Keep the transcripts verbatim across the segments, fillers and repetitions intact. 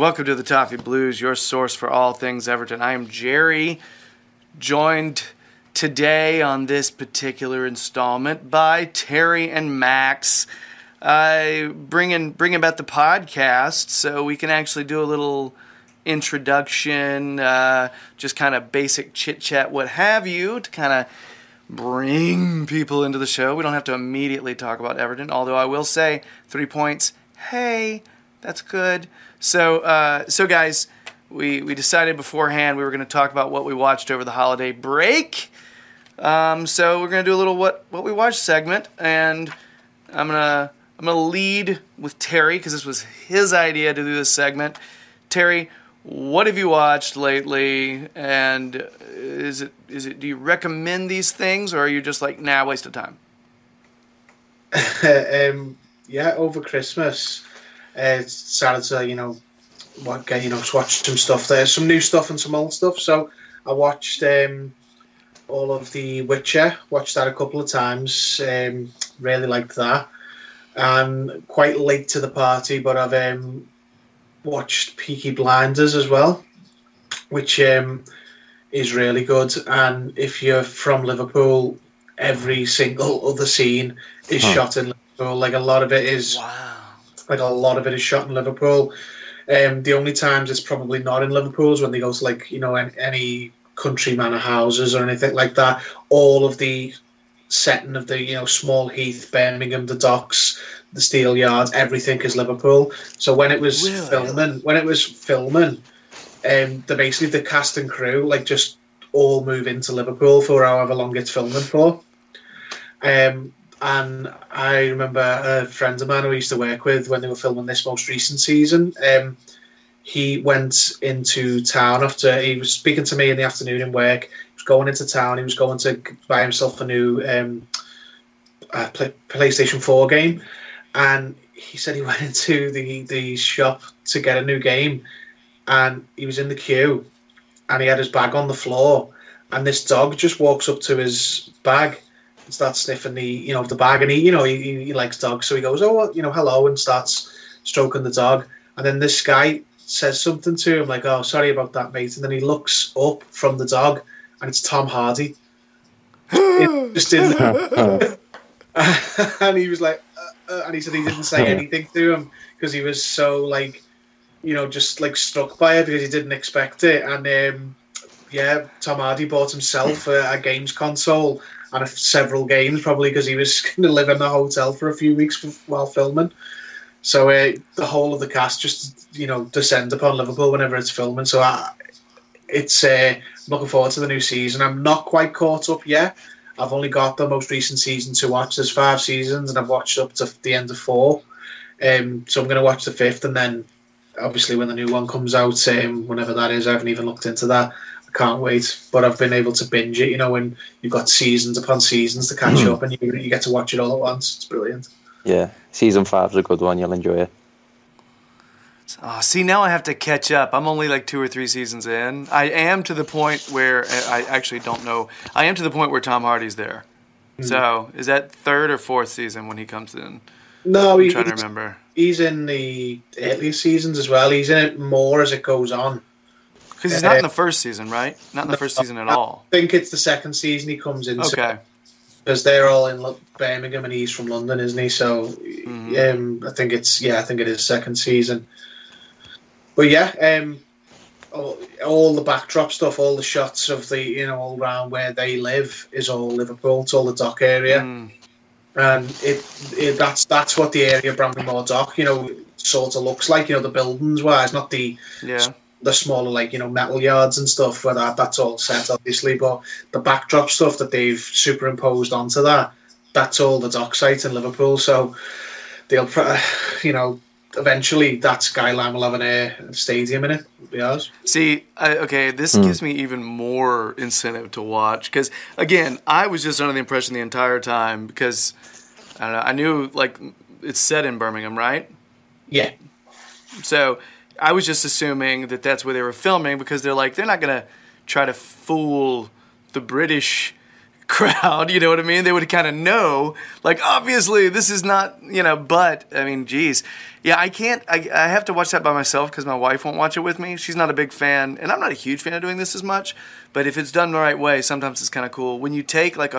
Welcome to the Toffee Blues, your source for all things Everton. I am Jerry, joined today on this particular installment by Terry and Max. I uh, bringing bringing back the podcast so we can actually do a little introduction, uh, just kind of basic chit chat, what have you, to kind of bring people into the show. We don't have to immediately talk about Everton, although I will say three points. Hey, that's good. So, uh, so guys, we, we decided beforehand we were going to talk about what we watched over the holiday break. Um, so we're going to do a little what what we watched segment, and I'm gonna I'm gonna lead with Terry because this was his idea to do this segment. Terry, what have you watched lately, and is it is it do you recommend these things, or are you just like, nah, waste of time? um, yeah, over Christmas, uh, started to you know, what you know, watch some stuff there, some new stuff and some old stuff. So I watched um, all of The Witcher. Watched that a couple of times. Um, really liked that. Um, quite late to the party, but I've um. watched Peaky Blinders as well, which um, is really good. And if you're from Liverpool, every single other scene is huh. shot in Liverpool. Like a lot of it is, wow. like a lot of it is shot in Liverpool. Um, the only times it's probably not in Liverpool is when they go to like you know any, any country manor houses or anything like that. All of the setting of the you know Small Heath, Birmingham, the docks, the steel yards, everything is Liverpool. So when it was really? filming, when it was filming, um, the basically the cast and crew like just all move into Liverpool for however long it's filming for. Um, and I remember a friend of mine who I used to work with when they were filming this most recent season. Um, he went into town after he was speaking to me in the afternoon in work. He was going into town. He was going to buy himself a new um, uh, play, PlayStation four game. And he said he went into the, the shop to get a new game, and he was in the queue, and he had his bag on the floor, and this dog just walks up to his bag and starts sniffing the you know the bag, and he you know he, he likes dogs, so he goes, oh well, you know hello, and starts stroking the dog, and then this guy says something to him like, oh sorry about that mate, and then he looks up from the dog, and it's Tom Hardy, it, just in the, and he was like. Uh, and he said he didn't say anything to him because he was so like, you know, just like struck by it because he didn't expect it. And um, yeah, Tom Hardy bought himself a, a games console and a, several games probably because he was going to live in a hotel for a few weeks while filming. So uh, the whole of the cast just you know descend upon Liverpool whenever it's filming. So I, it's uh, I'm looking forward to the new season. I'm not quite caught up yet. I've only got the most recent season to watch. There's five seasons, and I've watched up to the end of four. Um, so I'm going to watch the fifth, and then obviously when the new one comes out, um, whenever that is, I haven't even looked into that. I can't wait. But I've been able to binge it. You know, when you've got seasons upon seasons to catch up, and you, you get to watch it all at once. It's brilliant. Yeah, season five's a good one. You'll enjoy it. Oh, see, now I have to catch up. I'm only like two or three seasons in. I am to the point where I actually don't know. I am to the point where Tom Hardy's there. Mm. So is that third or fourth season when he comes in? No, I'm he, trying to remember. He's in the earlier seasons as well. He's in it more as it goes on. Because he's uh, not in the first season, right? Not in the first season at I all. I think it's the second season he comes into. Okay. Because they're all in Birmingham and he's from London, isn't he? So mm-hmm. um, I think it's yeah, I think it is second season. But yeah, um, all, all the backdrop stuff, all the shots of the, you know, all around where they live is all Liverpool. It's all the dock area. Mm. And it, it that's that's what the area of Bramley-Moore Dock, you know, sort of looks like, you know, the buildings-wise, not the yeah. the smaller, like, you know, metal yards and stuff where that, that's all set, obviously. But the backdrop stuff that they've superimposed onto that, that's all the dock site in Liverpool. So they'll, you know, eventually that skyline will have an air stadium in it. It'll be ours. See, I, okay, this mm. gives me even more incentive to watch because, again, I was just under the impression the entire time because I don't know, I knew like it's set in Birmingham, right? Yeah. So I was just assuming that that's where they were filming because they're like they're not gonna try to fool the British crowd, you know what I mean? They would kind of know, like, obviously this is not, you know, but, I mean, geez. Yeah, I can't, I, I have to watch that by myself because my wife won't watch it with me. She's not a big fan, and I'm not a huge fan of doing this as much, but if it's done the right way, sometimes it's kind of cool. When you take, like, a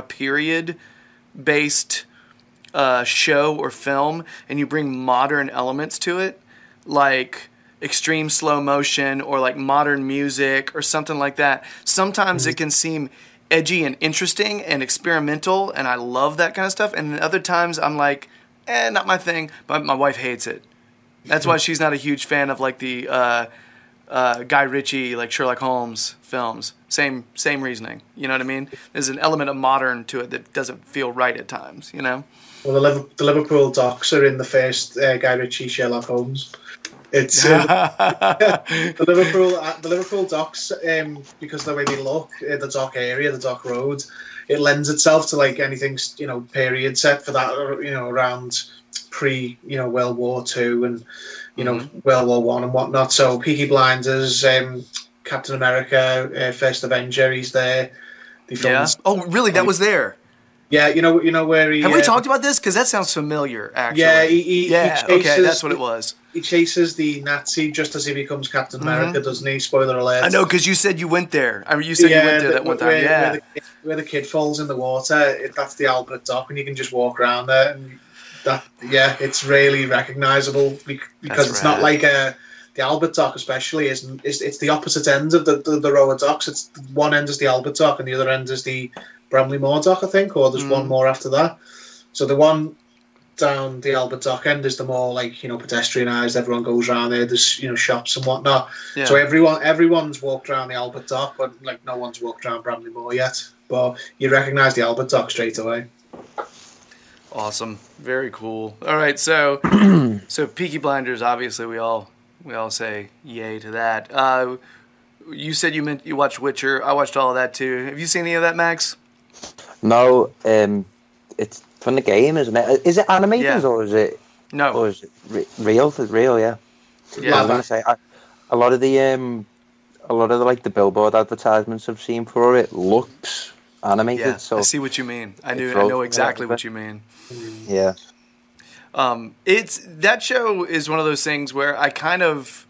period-based uh, show or film and you bring modern elements to it, like extreme slow motion or like modern music or something like that, sometimes mm-hmm. it can seem edgy and interesting and experimental, and I love that kind of stuff. And then other times I'm like, eh, not my thing, but my wife hates it. That's why she's not a huge fan of like the uh, uh, Guy Ritchie, like Sherlock Holmes films. Same same reasoning. You know what I mean? There's an element of modern to it that doesn't feel right at times, you know? Well, the, Liverpool, the Liverpool docs are in the first uh, Guy Ritchie Sherlock Holmes. It's uh, the Liverpool uh, the Liverpool docks, um, because the way they look, uh, the dock area, the dock road, it lends itself to like anything, you know, period set for that, you know, around pre, you know, World War Two and you know mm-hmm. World War One and whatnot. So Peaky Blinders, um, Captain America, uh, First Avenger, he's there. Yeah. Oh, really? That was there. Yeah, you know, you know where he. Have we uh, talked about this? Because that sounds familiar. Actually. Yeah. He, he, yeah. he chases, okay, that's what it was. He chases the Nazi just as he becomes Captain America, mm-hmm. doesn't he? Spoiler alert. I know, because you said you went there. I mean, you said yeah, you went there the, that one time. Where, yeah. Where the, kid, where the kid falls in the water, it, that's the Albert Dock, and you can just walk around there. And that, yeah, it's really recognisable because that's it's rad. Not like a. The Albert Dock, especially, isn't. It's, it's the opposite ends of the, the the row of docks. It's one end is the Albert Dock, and the other end is the Bramley Moor Dock, I think, or there's mm. one more after that. So the one down the Albert Dock end is the more like, you know, pedestrianised. Everyone goes around there. There's, you know, shops and whatnot. Yeah. So everyone everyone's walked around the Albert Dock, but like no one's walked around Bramley Moor yet. But you recognise the Albert Dock straight away. Awesome, very cool. All right, so so Peaky Blinders. Obviously, we all we all say yay to that. Uh, you said you meant you watched Witcher. I watched all of that too. Have you seen any of that, Max? No, um, it's from the game, isn't it? Is it animated yeah. or is it? No, or is it re- real? It's real, yeah. Yeah, I was gonna say I, a lot of the um, a lot of the like the billboard advertisements I've seen for it looks animated. Yeah, so I see what you mean. I do. I know exactly what you mean. Yeah. Um, it's that show is one of those things where I kind of.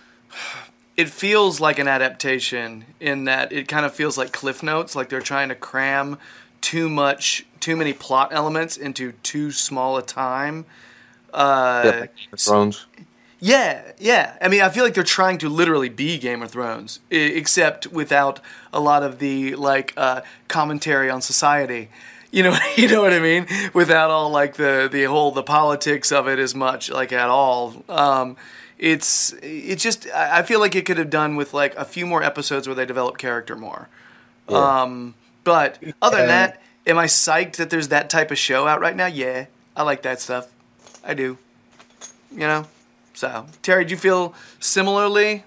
It feels like an adaptation in that it kind of feels like Cliff Notes, like they're trying to cram too much, too many plot elements into too small a time. Uh, yeah, like Game of Thrones. Yeah, yeah. I mean, I feel like they're trying to literally be Game of Thrones, I- except without a lot of the like uh, commentary on society. You know, you know what I mean? Without all like the the whole the politics of it as much, like at all. Um, It's it's just I feel like it could have done with like a few more episodes where they develop character more. Yeah. Um, but other than that, am I psyched that there's that type of show out right now? Yeah, I like that stuff. I do. You know. So Terry, do you feel similarly?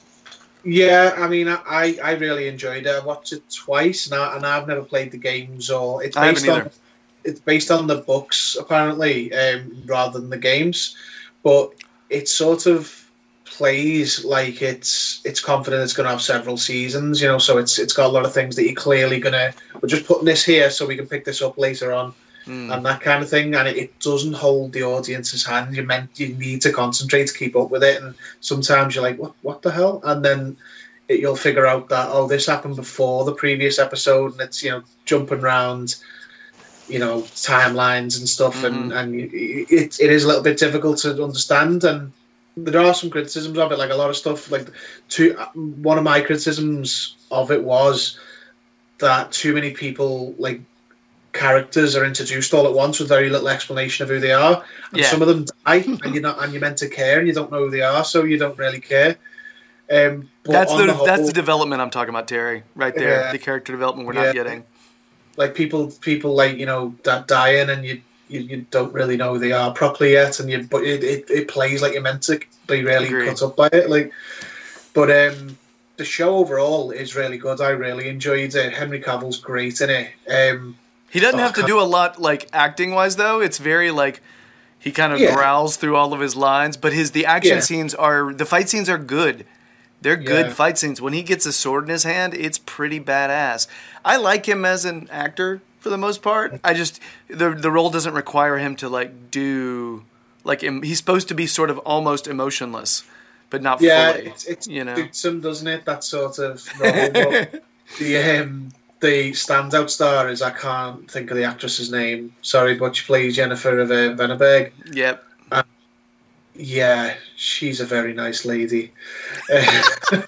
Yeah, I mean, I, I really enjoyed it. I watched it twice, and, I, and I've never played the games. Or it's based on it's based on the books apparently, um, rather than the games, but. It sort of plays like it's it's confident it's going to have several seasons, you know. So it's it's got a lot of things that you're clearly going to. We're just putting this here so we can pick this up later on, mm. and that kind of thing. And it, it doesn't hold the audience's hand. You meant you need to concentrate to keep up with it, and sometimes you're like, what what the hell? And then it, you'll figure out that oh, this happened before the previous episode, and it's you know jumping around. You know, timelines and stuff, mm-hmm. and, and it, it is a little bit difficult to understand, and there are some criticisms of it, like a lot of stuff, like two, one of my criticisms of it was that too many people, like, characters are introduced all at once with very little explanation of who they are, and yeah. some of them die, and you're not, and you're meant to care, and you don't know who they are, so you don't really care. Um, that's the, the whole, that's the development I'm talking about, Terry, right there, yeah. the character development we're yeah. not getting. Like people, people like you know that dying, and you, you you don't really know who they are properly yet, and you but it, it, it plays like you're meant to be really Agreed. Cut up by it. Like, but um, the show overall is really good. I really enjoyed it. Henry Cavill's great in it. Um, he doesn't oh, have to do a lot like acting wise though. It's very like he kind of yeah. growls through all of his lines, but his the action yeah. scenes are the fight scenes are good. They're good Yeah. fight scenes. When he gets a sword in his hand, it's pretty badass. I like him as an actor for the most part. I just the the role doesn't require him to like do like em- he's supposed to be sort of almost emotionless, but not Yeah, fully. it's, it's you know, suits him, doesn't it? That sort of role. But the um, the standout star is I can't think of the actress's name. Sorry, but she plays Jennifer of uh, Venneberg. Yep. Yeah, she's a very nice lady. Uh,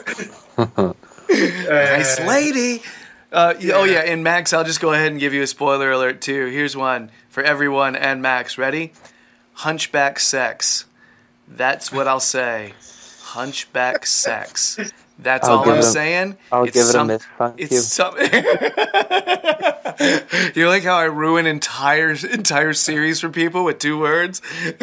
Nice uh, lady. Uh, yeah. Oh yeah. yeah, and Max, I'll just go ahead and give you a spoiler alert too. Here's one for everyone and Max. Ready? Hunchback sex. That's what I'll say. Hunchback sex. That's I'll all give I'm it a- saying. I'll It's give it a some- miss, thank It's you. some. You like how I ruin entire entire series for people with two words?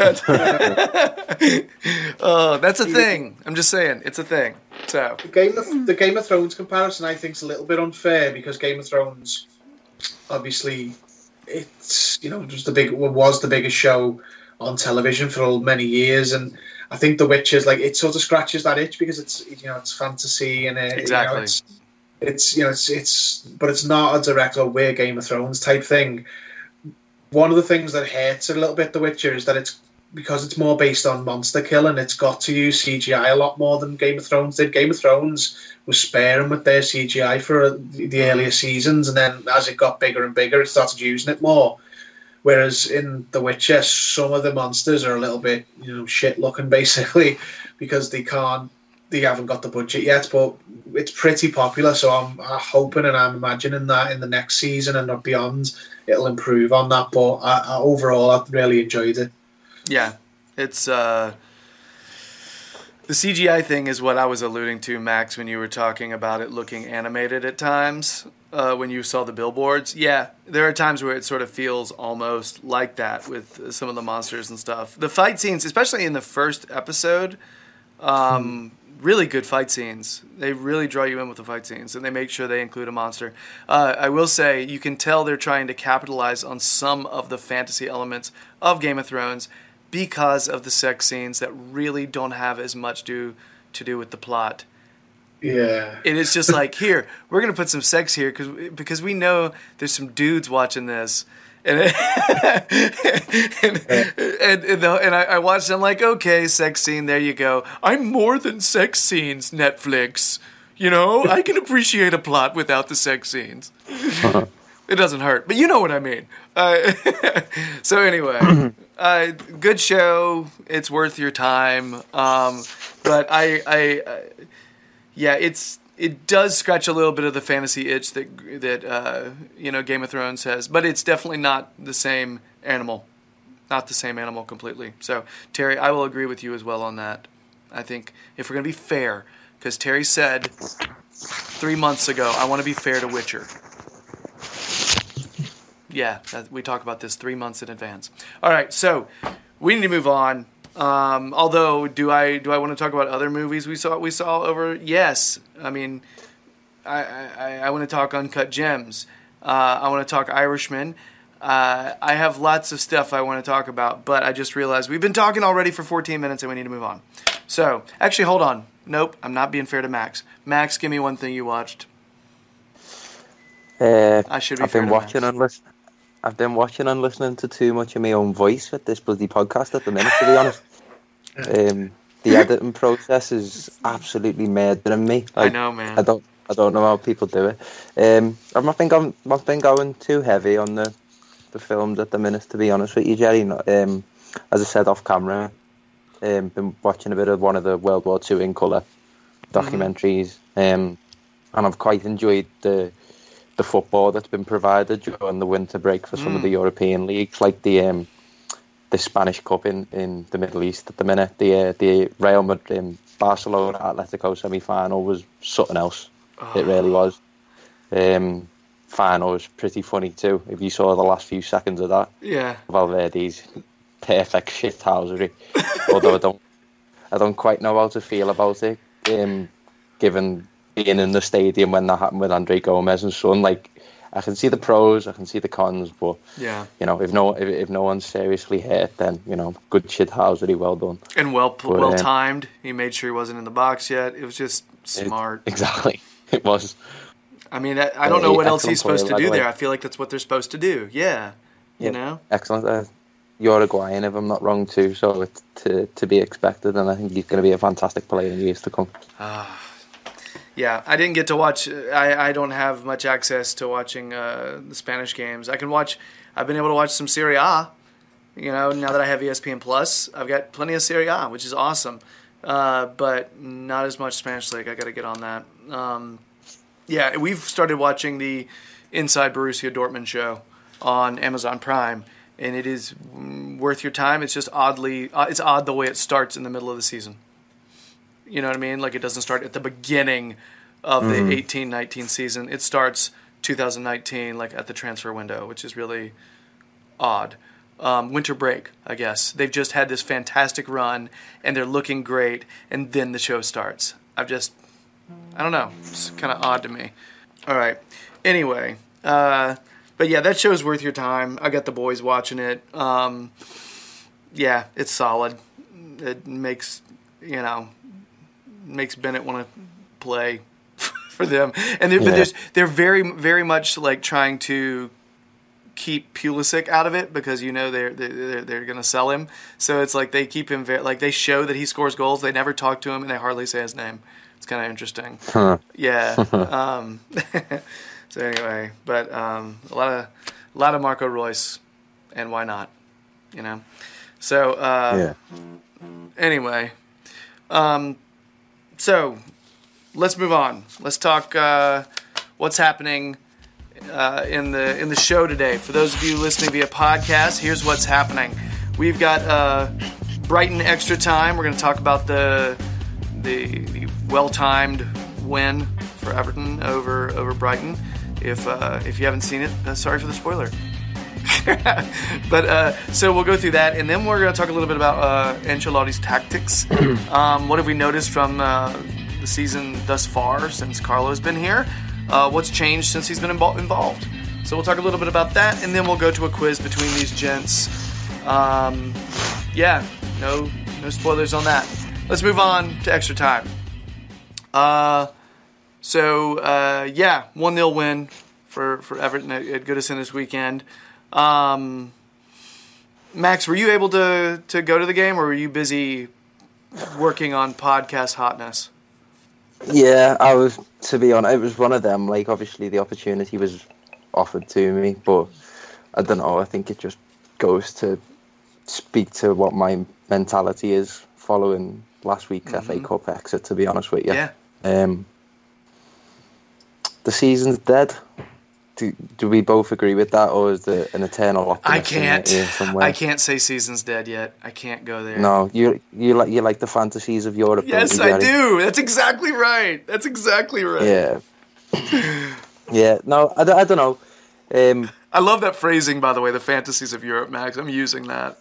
Oh, that's a thing. I'm just saying, it's a thing. So the Game of the Game of Thrones comparison, I think, is a little bit unfair because Game of Thrones, obviously, it's you know just the big was the biggest show on television for many years, and I think The Witcher's like it sort of scratches that itch because it's you know it's fantasy and it, Exactly. you know, it's it's you know it's it's but it's not a direct or we're Game of Thrones type thing. One of the things that hurts it a little bit, The Witcher, is that it's because it's more based on monster killing. It's got to use C G I a lot more than Game of Thrones did. Game of Thrones was sparing with their C G I for the earlier seasons, and then as it got bigger and bigger, it started using it more. Whereas in The Witcher, some of the monsters are a little bit, you know, shit looking basically because they can't, they haven't got the budget yet. But it's pretty popular, so I'm, I'm hoping and I'm imagining that in the next season and beyond, it'll improve on that. But I, I, overall, I've really enjoyed it. yeah, it's uh, the C G I thing is what I was alluding to, Max, when you were talking about it looking animated at times. Uh, when you saw the billboards, yeah, there are times where it sort of feels almost like that with some of the monsters and stuff. The fight scenes, especially in the first episode, um, really good fight scenes. They really draw you in with the fight scenes, and they make sure they include a monster. Uh, I will say, you can tell they're trying to capitalize on some of the fantasy elements of Game of Thrones because of the sex scenes that really don't have as much do, to do with the plot. Yeah. It is just like, here, we're going to put some sex here cause, because we know there's some dudes watching this. And and, and, and, the, and I, I watched it, I'm like, okay, sex scene, there you go. I'm more than sex scenes, Netflix. You know, I can appreciate a plot without the sex scenes. It doesn't hurt, but you know what I mean. Uh, so anyway, uh, good show. It's worth your time. Um, but I... I, I Yeah, it's it does scratch a little bit of the fantasy itch that that uh, you know Game of Thrones has, but it's definitely not the same animal, not the same animal completely. So Terry, I will agree with you as well on that. I think if we're gonna be fair, because Terry said three months ago, I want to be fair to Witcher. Yeah, that, we talked about this three months in advance. All right, so we need to move on. Um, although, do I do I want to talk about other movies we saw we saw over? Yes, I mean, I I, I want to talk Uncut Gems. Uh, I want to talk Irishman. Uh, I have lots of stuff I want to talk about, but I just realized we've been talking already for fourteen minutes and we need to move on. So, actually, hold on. Nope, I'm not being fair to Max. Max, give me one thing you watched. Uh, I should be I've fair been to watching Max. and listen. I've been watching and listening to too much of my own voice with this bloody podcast at the minute, to be honest. Um, the editing process is absolutely murdering me. I Like, know, man. I don't, I don't know how people do it. Um, I've not been going, not been going too heavy on the, the films at the minute, to be honest with you, Jerry. Not- Um, as I said off camera, um, been watching a bit of one of the World War Two in colour documentaries, um, and I've quite enjoyed the the football that's been provided during the winter break for some Mm. of the European leagues, like the um, the Spanish Cup in, in the Middle East at the minute. The uh, the Real Madrid um, Barcelona Atletico semi final was something else. It really was. Um, final was pretty funny too. If you saw the last few seconds of that, Yeah. Valverde's perfect shithousery. Although I don't, I don't quite know how to feel about it. Um, given being in the stadium when that happened with Andre Gomez and son, like I can see the pros, I can see the cons, but yeah, you know, if no if, if no one's seriously hurt, then you know, good shit house, really well done and well But, well um, timed. He made sure he wasn't in the box yet. It was just smart. It, exactly, it was. I mean, I, I don't know Yeah, what else excellent he's supposed player, to by do the way. there. I feel like that's what they're supposed to do. Yeah, you Yeah. know. Excellent. Uh, Uruguayan, if I'm not wrong, too. So it's to to be expected, and I think he's going to be a fantastic player in years to come. Yeah, I didn't get to watch. I, I don't have much access to watching uh, the Spanish games. I can watch. I've been able to watch some Serie A. You know, now that I have E S P N Plus, I've got plenty of Serie A, which is awesome. Uh, but not as much Spanish League. I got to get on that. Um, yeah, we've started watching the Inside Borussia Dortmund show on Amazon Prime, and it is worth your time. It's just oddly, uh, it's odd the way it starts in the middle of the season. You know what I mean? Like, it doesn't start at the beginning of the Mm. eighteen nineteen season. It starts two thousand nineteen, like, at the transfer window, which is really odd. Um, winter break, I guess. They've just had this fantastic run, and they're looking great, and then the show starts. I've just, I don't know. It's kind of odd to me. All right. Anyway, uh, but yeah, that show's worth your time. I got the boys watching it. Um, yeah, it's solid. It makes, you know, makes Bennett want to play for them. And they're, but Yeah. there's, they're very, very much like trying to keep Pulisic out of it because, you know, they're they're, they're going to sell him. So it's like they keep him very, like they show that he scores goals. They never talk to him and they hardly say his name. It's kind of interesting. Huh. Yeah. um, so anyway, but um, a lot of a lot of Marco Reus, and why not? You know. So uh, Yeah. anyway, um, so let's move on. Let's talk uh, what's happening uh, in the in the show today. For those of you listening via podcast, here's what's happening. We've got uh, Brighton extra time. We're going to talk about the the, the well-timed win for Everton over over Brighton. If uh, if you haven't seen it, uh, sorry for the spoiler. but uh, so we'll go through that, and then we're going to talk a little bit about uh, Ancelotti's tactics. um, what have we noticed from uh, the season thus far since Carlo's been here? Uh, what's changed since he's been invo- involved? So we'll talk a little bit about that, and then we'll go to a quiz between these gents. Um, yeah, no no spoilers on that. Let's move on to extra time. Uh, so uh, yeah, one nil win for for Everton at, at Goodison this weekend. Um, Max, were you able to, to go to the game, or were you busy working on podcast hotness? Yeah, I was, to be honest, it was one of them. Like, obviously, the opportunity was offered to me, but I don't know. I think it just goes to speak to what my mentality is following last week's Mm-hmm. F A Cup exit, to be honest with you. Yeah. Um, the season's dead. Do, do we both agree with that, or is there an eternal optimist? I can't. in here somewhere? I can't say season's dead yet. I can't go there. No, you you like you like the fantasies of Europe. don't Yes, you, I Gary? do. That's exactly right. That's exactly right. Yeah. yeah. No, I, don't- I don't know. Um, I love that phrasing, by the way. The fantasies of Europe, Max. I'm using that.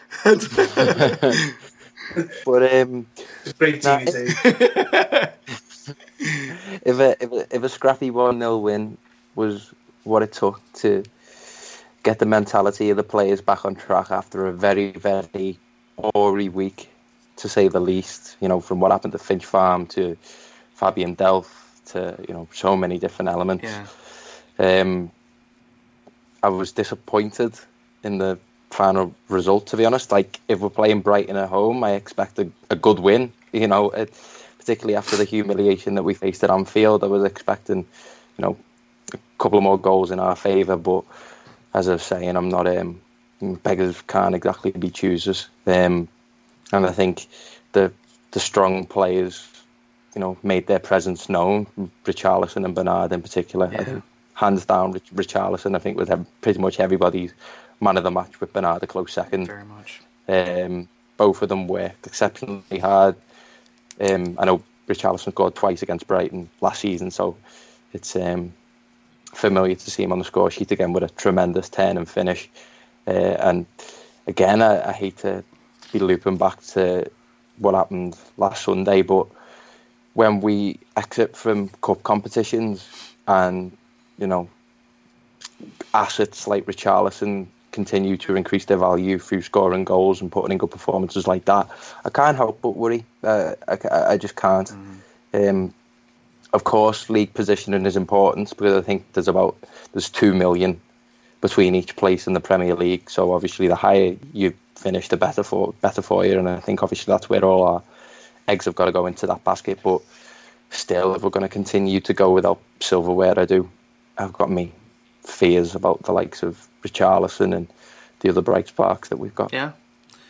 but um, It's great Nah, T V T. if a if a, if a scrappy one nil win was what it took to get the mentality of the players back on track after a very very hoary week, to say the least. You know, from what happened to Finch Farm to Fabian Delph to, you know, so many different elements. Yeah. Um, I was disappointed in the final result, to be honest. Like, if we're playing Brighton at home, I expect a, a good win. You know, it, particularly after the humiliation that we faced at Anfield, I was expecting, you know, a couple of more goals in our favour. But as I was saying, I'm not um, beggars can't exactly be choosers. Um, and I think the the strong players, you know, made their presence known. Richarlison and Bernard in particular. Yeah. I think, hands down, Rich- Richarlison, I think, was pretty much everybody's man of the match, with Bernard a close second. Very much. Um, both of them worked exceptionally hard. Um, I know Richarlison scored twice against Brighton last season, so it's um, familiar to see him on the score sheet again with a tremendous turn and finish. Uh, and again, I, I hate to be looping back to what happened last Sunday, but when we exit from cup competitions and, you know, assets like Richarlison continue to increase their value through scoring goals and putting in good performances like that, I can't help but worry. Uh, I, I just can't. Mm. Um, of course, league positioning is important because I think there's about there's two million between each place in the Premier League. So obviously, the higher you finish, the better for better for you. And I think obviously that's where all our eggs have got to go into that basket. But still, if we're going to continue to go without silverware, I do. I've got me fears about the likes of Richarlison and the other bright sparks that we've got. Yeah.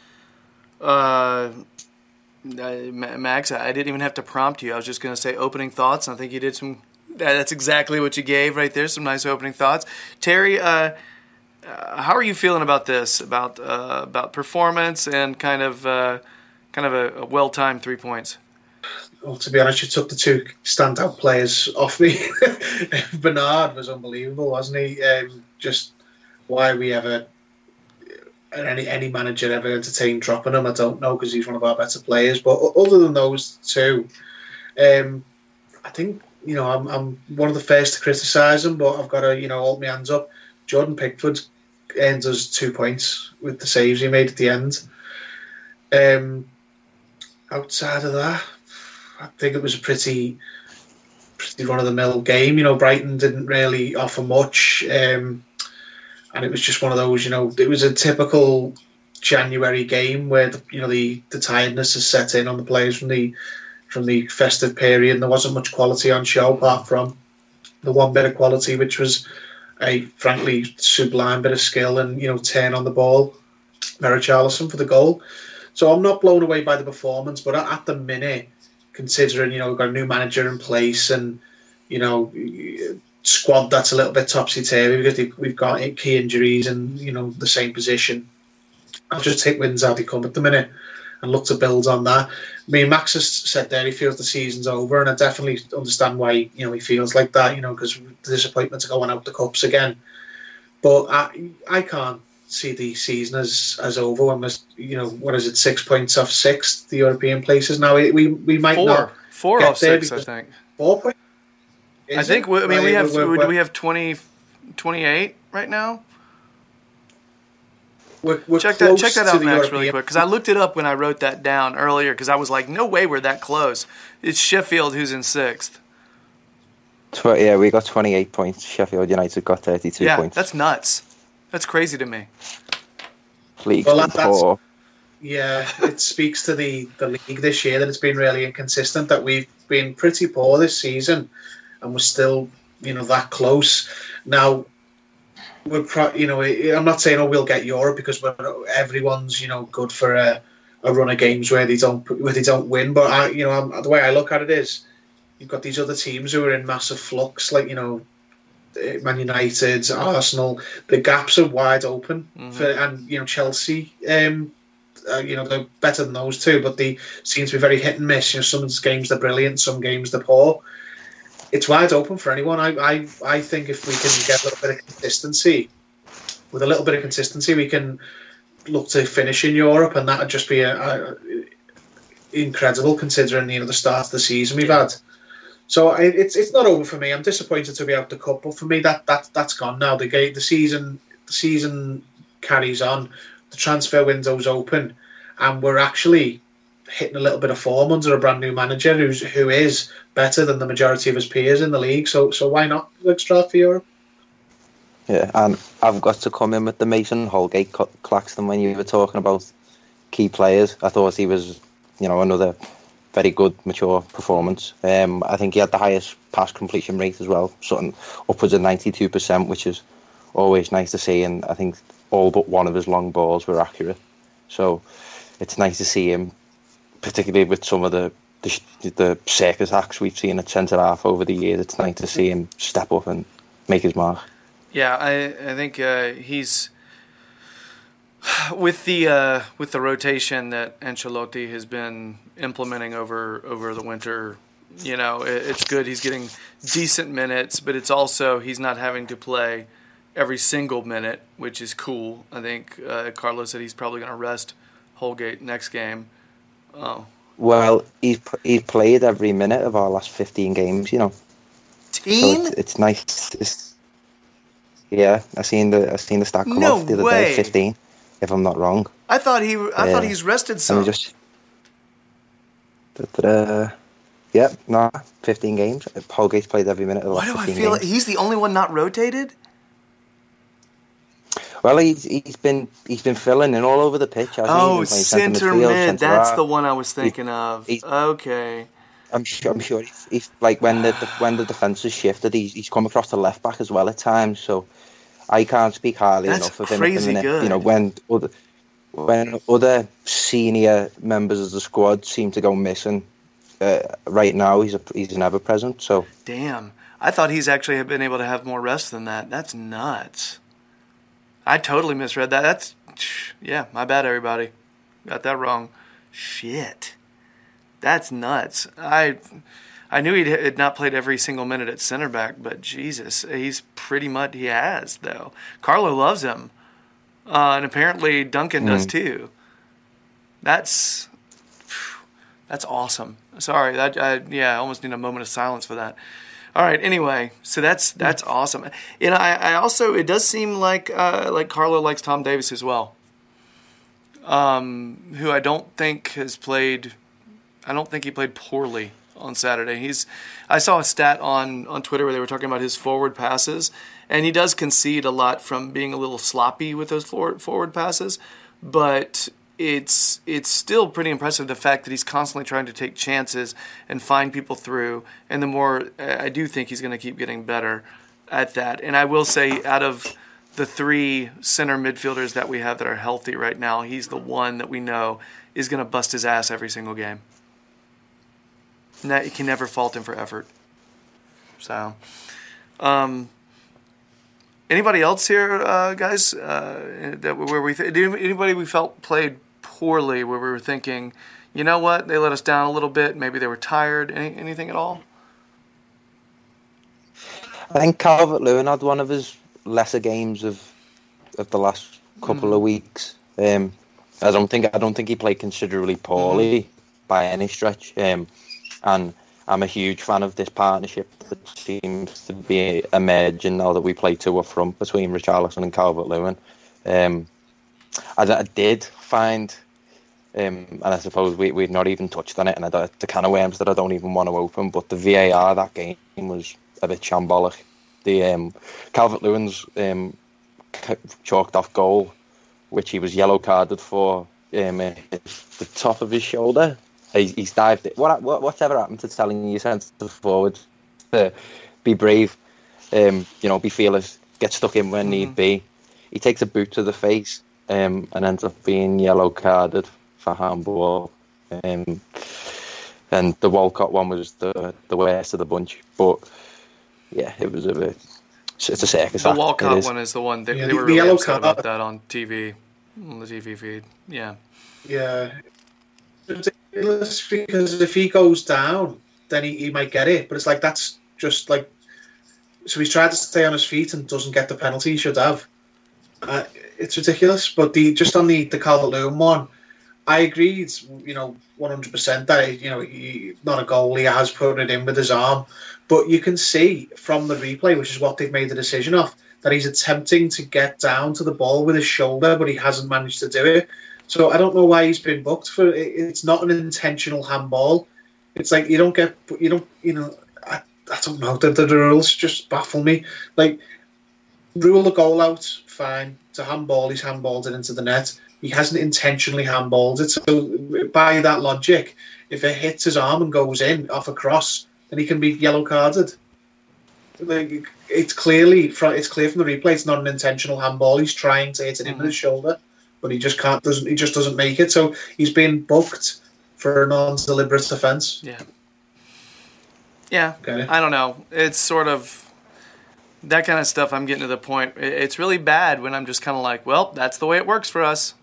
Uh, Max, I didn't even have to prompt you. I was just going to say opening thoughts. I think you did some. That's exactly what you gave right there. Some nice opening thoughts. Terry, uh, uh, how are you feeling about this? About uh, about performance and kind of uh, kind of a, a well-timed three points. Well, to be honest, you took the two standout players off me. Bernard was unbelievable, wasn't he? Um, just why we ever, any any manager ever entertained dropping him, I don't know, because he's one of our better players. But other than those two, um, I think, you know, I'm, I'm one of the first to criticise him, but I've got to, you know, hold my hands up. Jordan Pickford earned us two points with the saves he made at the end. Um, outside of that, I think it was a pretty, pretty run-of-the-mill game. You know, Brighton didn't really offer much, um, and it was just one of those. You know, it was a typical January game where the, you know the, the tiredness has set in on the players from the from the festive period, and there wasn't much quality on show apart from the one bit of quality, which was a frankly sublime bit of skill and, you know, turn on the ball, Richarlison for the goal. So I'm not blown away by the performance, but at the minute, considering, you know, we've got a new manager in place and, you know, squad that's a little bit topsy-turvy because we've got key injuries and, you know, the same position. I'll just take wins how they come at the minute and look to build on that. I mean, Max has said there he feels the season's over, and I definitely understand why, you know, he feels like that, you know, because the disappointment of going out the cups again. But I, I can't see the season as, as over when we're, you know, what is it, six points off sixth, the European places. Now, we we, we might four. not Four get off there six, I think. Four points? Is I think, we, I mean, it? we have We're, we're, we have twenty, twenty-eight right now. We're, we're check that check that out, Max, European... really quick, because I looked it up when I wrote that down earlier, because I was like, no way we're that close. It's Sheffield who's in sixth. Tw- yeah, we got twenty-eight points. Sheffield United got thirty-two yeah, points. That's nuts. That's crazy to me. League well, that, four. Yeah, it speaks to the, the league this year that it's been really inconsistent, that we've been pretty poor this season and we're still, you know, that close. Now, we're pro- you know, I'm not saying, oh, we'll get Europe, because we're, everyone's, you know, good for a, a run of games where they don't where they don't win. But I, you know, I'm, the way I look at it is, you've got these other teams who are in massive flux, like, you know, Man United, Arsenal. The gaps are wide open, mm-hmm. for, and you know, Chelsea. Um, uh, you know, they're better than those two, but they seem to be very hit and miss. You know, some games they're brilliant, some games they're poor. It's wide open for anyone. I, I, I think if we can get a little bit of consistency, with a little bit of consistency, we can look to finish in Europe, and that would just be a, a incredible, considering, you know, the start of the season we've had. So it's it's not over for me. I'm disappointed to be out the cup, but for me that that that's gone now. The game, the season, the season carries on. The transfer window's open, and we're actually hitting a little bit of form under a brand new manager who's who is better than the majority of his peers in the league. So so why not look straight for Europe? Yeah, and I've got to come in with the Mason Holgate Claxton when you were talking about key players. I thought he was, you know, another very good, mature performance. Um, I think he had the highest pass completion rate as well, something upwards of ninety-two percent, which is always nice to see. And I think all but one of his long balls were accurate. So it's nice to see him, particularly with some of the the, the circus acts we've seen at centre half over the years. It's nice to see him step up and make his mark. Yeah, I I think uh, he's with the uh, with the rotation that Ancelotti has been implementing over over the winter. You know, it, it's good. He's getting decent minutes, but it's also he's not having to play every single minute, which is cool. I think uh, Carlos said he's probably going to rest Holgate next game. Oh. Well, he's he's played every minute of our last fifteen games. You know, Teen? so it's, it's nice. It's, Yeah, I seen the I seen the stat come No off the other way. day, fifteen, if I'm not wrong. I thought he. I Yeah. thought he's rested Let some. me just. Uh, yep, no, fifteen games. Holgate's played every minute of the Why last do I fifteen feel like games. he's the only one not rotated? Well, he's he's been he's been filling in all over the pitch. Hasn't he? Oh, He's been playing center midfield, mid. centre That's half. the one I was thinking of. he's- Okay. I'm sure. I'm sure. He's, he's like when the when the defence has shifted, he's he's come across the left back as well at times. So I can't speak highly That's enough of him crazy at the minute. good. You know, when other when other senior members of the squad seem to go missing, uh, right now he's a, he's an ever present. So Damn. I thought he's actually been able to have more rest than that. That's nuts. I totally misread that. That's, yeah, my bad, everybody. Got that wrong. Shit. That's nuts. I I knew he had not played every single minute at center back, but Jesus, he's pretty much, he has, though. Carlo loves him. Uh, and apparently Duncan does, Mm. too. That's, that's awesome. Sorry, that, I, yeah, I almost need a moment of silence for that. All right. Anyway, so that's that's awesome. And I, I also, it does seem like uh, like Carlo likes Tom Davis as well, um, who I don't think has played. I don't think he played poorly on Saturday. He's. I saw a stat on on Twitter where they were talking about his forward passes, and he does concede a lot from being a little sloppy with those forward forward passes, but it's it's still pretty impressive, the fact that he's constantly trying to take chances and find people through. And the more, I do think he's going to keep getting better at that. And I will say, out of the three center midfielders that we have that are healthy right now, he's the one that we know is going to bust his ass every single game. You can never fault him for effort. So, um, anybody else here, uh, guys? Uh, that where we th- anybody we felt played poorly, where we were thinking, you know what, they let us down a little bit. Maybe they were tired. Any, anything at all? I think Calvert-Lewin had one of his lesser games of of the last couple Mm. of weeks. Um, I don't think I don't think he played considerably poorly by any stretch. Um, and I'm a huge fan of this partnership that seems to be emerging now that we play two up front between Richarlison and Calvert-Lewin. Um, I, I did find, um, and I suppose we, we've not even touched on it, and I, don't- the can of worms that I don't even want to open, but the V A R that game was a bit shambolic. The um, Calvert-Lewin's um, chalked off goal, which he was yellow carded for, um, the top of his shoulder. He's, he's dived it. What, what whatever happened to telling your centre forward to be brave, um, you know, be fearless, get stuck in when mm-hmm. need be. He takes a boot to the face, um, and ends up being yellow carded for handball. Um, and the Walcott one was the the worst of the bunch. But yeah, it was a bit. It's a circus. The Walcott is. one is the one that yeah, they were the really yellow upset card. about that on T V, on the T V feed. Yeah. Yeah. Ridiculous, because if he goes down, then he, he might get it. But it's like, that's just like, so he's tried to stay on his feet and doesn't get the penalty he should have. Uh, it's ridiculous. But the just on the, the Calvert-Lewin one, I agree. It's, you know, one hundred percent that, you know, he's not a goal. He has put it in with his arm. But you can see from the replay, which is what they've made the decision of, that he's attempting to get down to the ball with his shoulder, but he hasn't managed to do it. So I don't know why he's been booked for it. It's not an intentional handball. It's like you don't get, you don't, you know, I, I don't know. The, the, the rules just baffle me. Like, rule the goal out, fine. To handball, he's handballed it into the net. He hasn't intentionally handballed it. So by that logic, if it hits his arm and goes in off a cross, then he can be yellow carded. Like, it's clearly, it's clear from the replay, it's not an intentional handball. He's trying to hit it mm-hmm. in with his shoulder, but he just can't. Doesn't he? Just doesn't make it. So he's been booked for a non-deliberate offence. Yeah. Yeah. Okay. I don't know. It's sort of that kind of stuff. I'm getting to the point. It's really bad when I'm just kind of like, well, that's the way it works for us.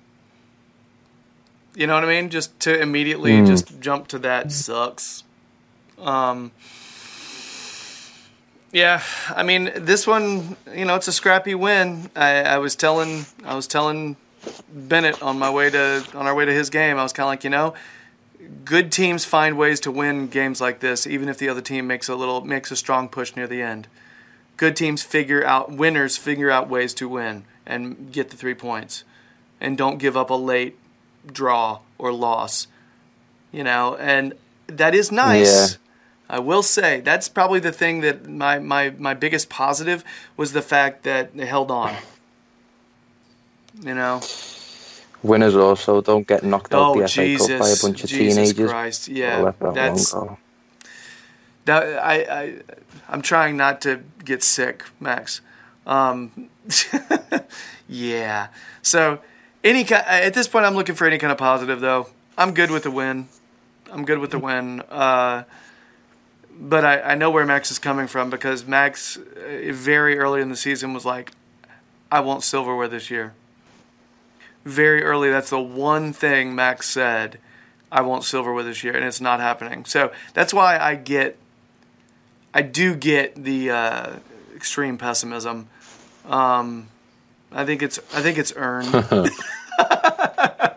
You know what I mean? Just to immediately mm. just jump to that sucks. Um. Yeah, I mean, this one, you know, it's a scrappy win. I, I was telling, I was telling Bennett on my way to, on our way to his game, I was kind of like, you know, good teams find ways to win games like this, even if the other team makes a little, makes a strong push near the end. good teams figure out, winners figure out ways to win and get the three points and don't give up a late draw or loss, you know, and that is nice. Yeah. I will say that's probably the thing that my, my, my biggest positive was the fact that they held on, you know. Winners also don't get knocked out Oh, the F A Cup by a Jesus, bunch of Jesus teenagers. Christ, They'll yeah, let that that's one go. that. I, I, I'm trying not to get sick, Max. Um, yeah. So, any kind at this point, I'm looking for any kind of positive, though. I'm good with the win. I'm good with the win. Uh, but I, I know where Max is coming from because Max, uh, very early in the season, was like, "I want silverware this year." Very early, that's the one thing Max said, I want silverware this year, and it's not happening. So that's why I get, I do get the uh, extreme pessimism. Um, I think it's, I think it's earned. I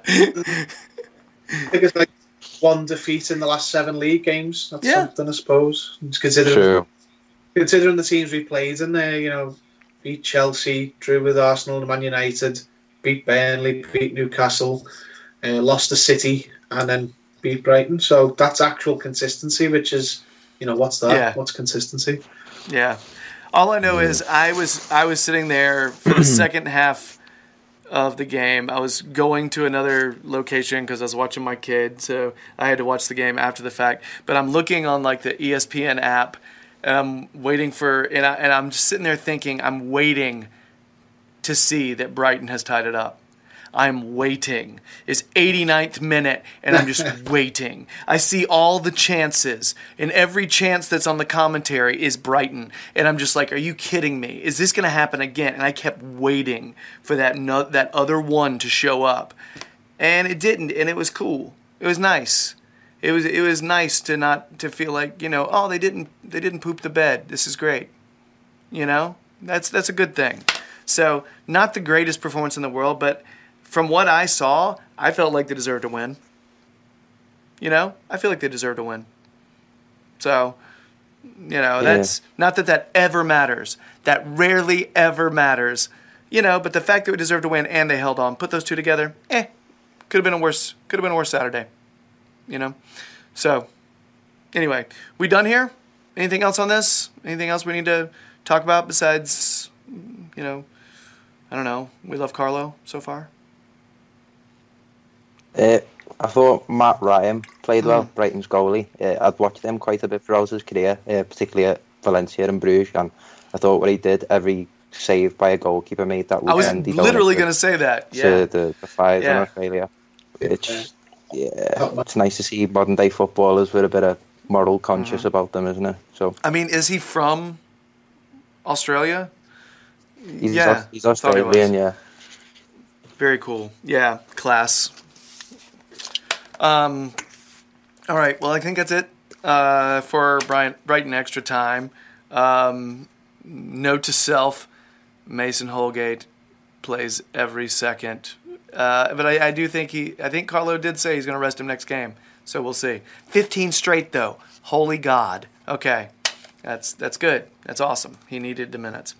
think it's like one defeat in the last seven league games. That's Yeah. something, I suppose. Considering, True. considering the teams we played in there, you know, beat Chelsea, drew with Arsenal and Man United, beat Burnley, beat Newcastle, uh, lost to City, and then beat Brighton. So that's actual consistency, which is, you know, what's that? Yeah. What's consistency? Yeah. All I know is I was I was sitting there for the second half of the game. I was going to another location because I was watching my kid, so I had to watch the game after the fact. But I'm looking on like the E S P N app, and I'm waiting for, and, I, and I'm just sitting there thinking, I'm waiting to see that Brighton has tied it up. I'm waiting. It's eighty-ninth minute, and I'm just waiting. I see all the chances, and every chance that's on the commentary is Brighton. And I'm just like, are you kidding me? Is this going to happen again? And I kept waiting for that no, that other one to show up. And it didn't, and it was cool. It was nice. It was it was nice to not to feel like, you know, oh, they didn't they didn't poop the bed. This is great. You know? That's that's a good thing. So, not the greatest performance in the world, but from what I saw, I felt like they deserved to win. You know? I feel like they deserved to win. So, you know, Yeah. that's not that that ever matters. That rarely ever matters. You know, but the fact that we deserved to win and they held on, put those two together, eh, could have been a worse could have been a worse Saturday. You know? So, anyway, we done here? Anything else on this? Anything else we need to talk about besides, you know, I don't know, we love Carlo so far? Uh, I thought Matt Ryan played well, Mm. Brighton's goalie. Uh, I'd watched him quite a bit throughout his career, uh, particularly at Valencia and Bruges, and I thought what he did, every save by a goalkeeper made that I was weekend. he literally donated going to say that. to Yeah. the, the fires Yeah. in Australia. It's, yeah, it's nice to see modern day footballers with a bit of moral conscience Mm-hmm. about them, isn't it? So I mean, is he from Australia? he's, Yeah, he's I thought he was. Australian, yeah. Very cool. Yeah, class. Um, all right. Well, I think that's it uh, for Brian, Brighton Extra Time. Um, note to self, Mason Holgate plays every second. Uh, but I, I do think he, I think Carlo did say he's going to rest him next game. So we'll see. fifteen straight, though. Holy God. Okay. That's, that's good. That's awesome. He needed the minutes.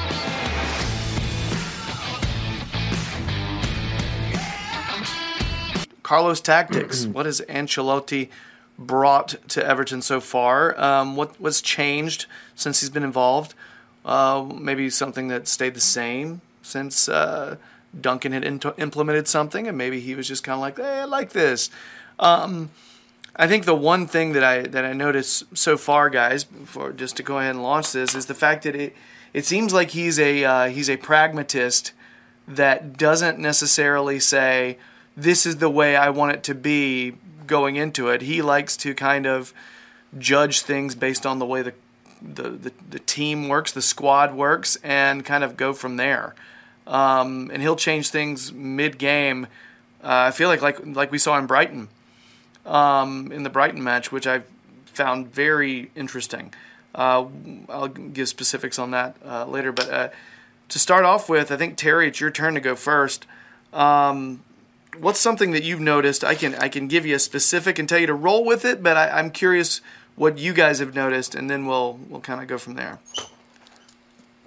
Carlos tactics. What has Ancelotti brought to Everton so far? Um, what what's changed since he's been involved? Uh, maybe something that stayed the same since uh, Duncan had into implemented something, and maybe he was just kind of like, "Hey, I like this." Um, I think the one thing that I that I noticed so far, guys, before just to go ahead and launch this, is the fact that it it seems like he's a uh, he's a pragmatist that doesn't necessarily say, this is the way I want it to be going into it. He likes to kind of judge things based on the way the the, the, the team works, the squad works, and kind of go from there. Um, and he'll change things mid-game. Uh, I feel like like like we saw in Brighton, um, in the Brighton match, which I found very interesting. Uh, I'll give specifics on that uh, later. But uh, to start off with, I think, Terry, it's your turn to go first. Um, What's something that you've noticed? I can I can give you a specific and tell you to roll with it, but I, I'm curious what you guys have noticed, and then we'll we'll kind of go from there.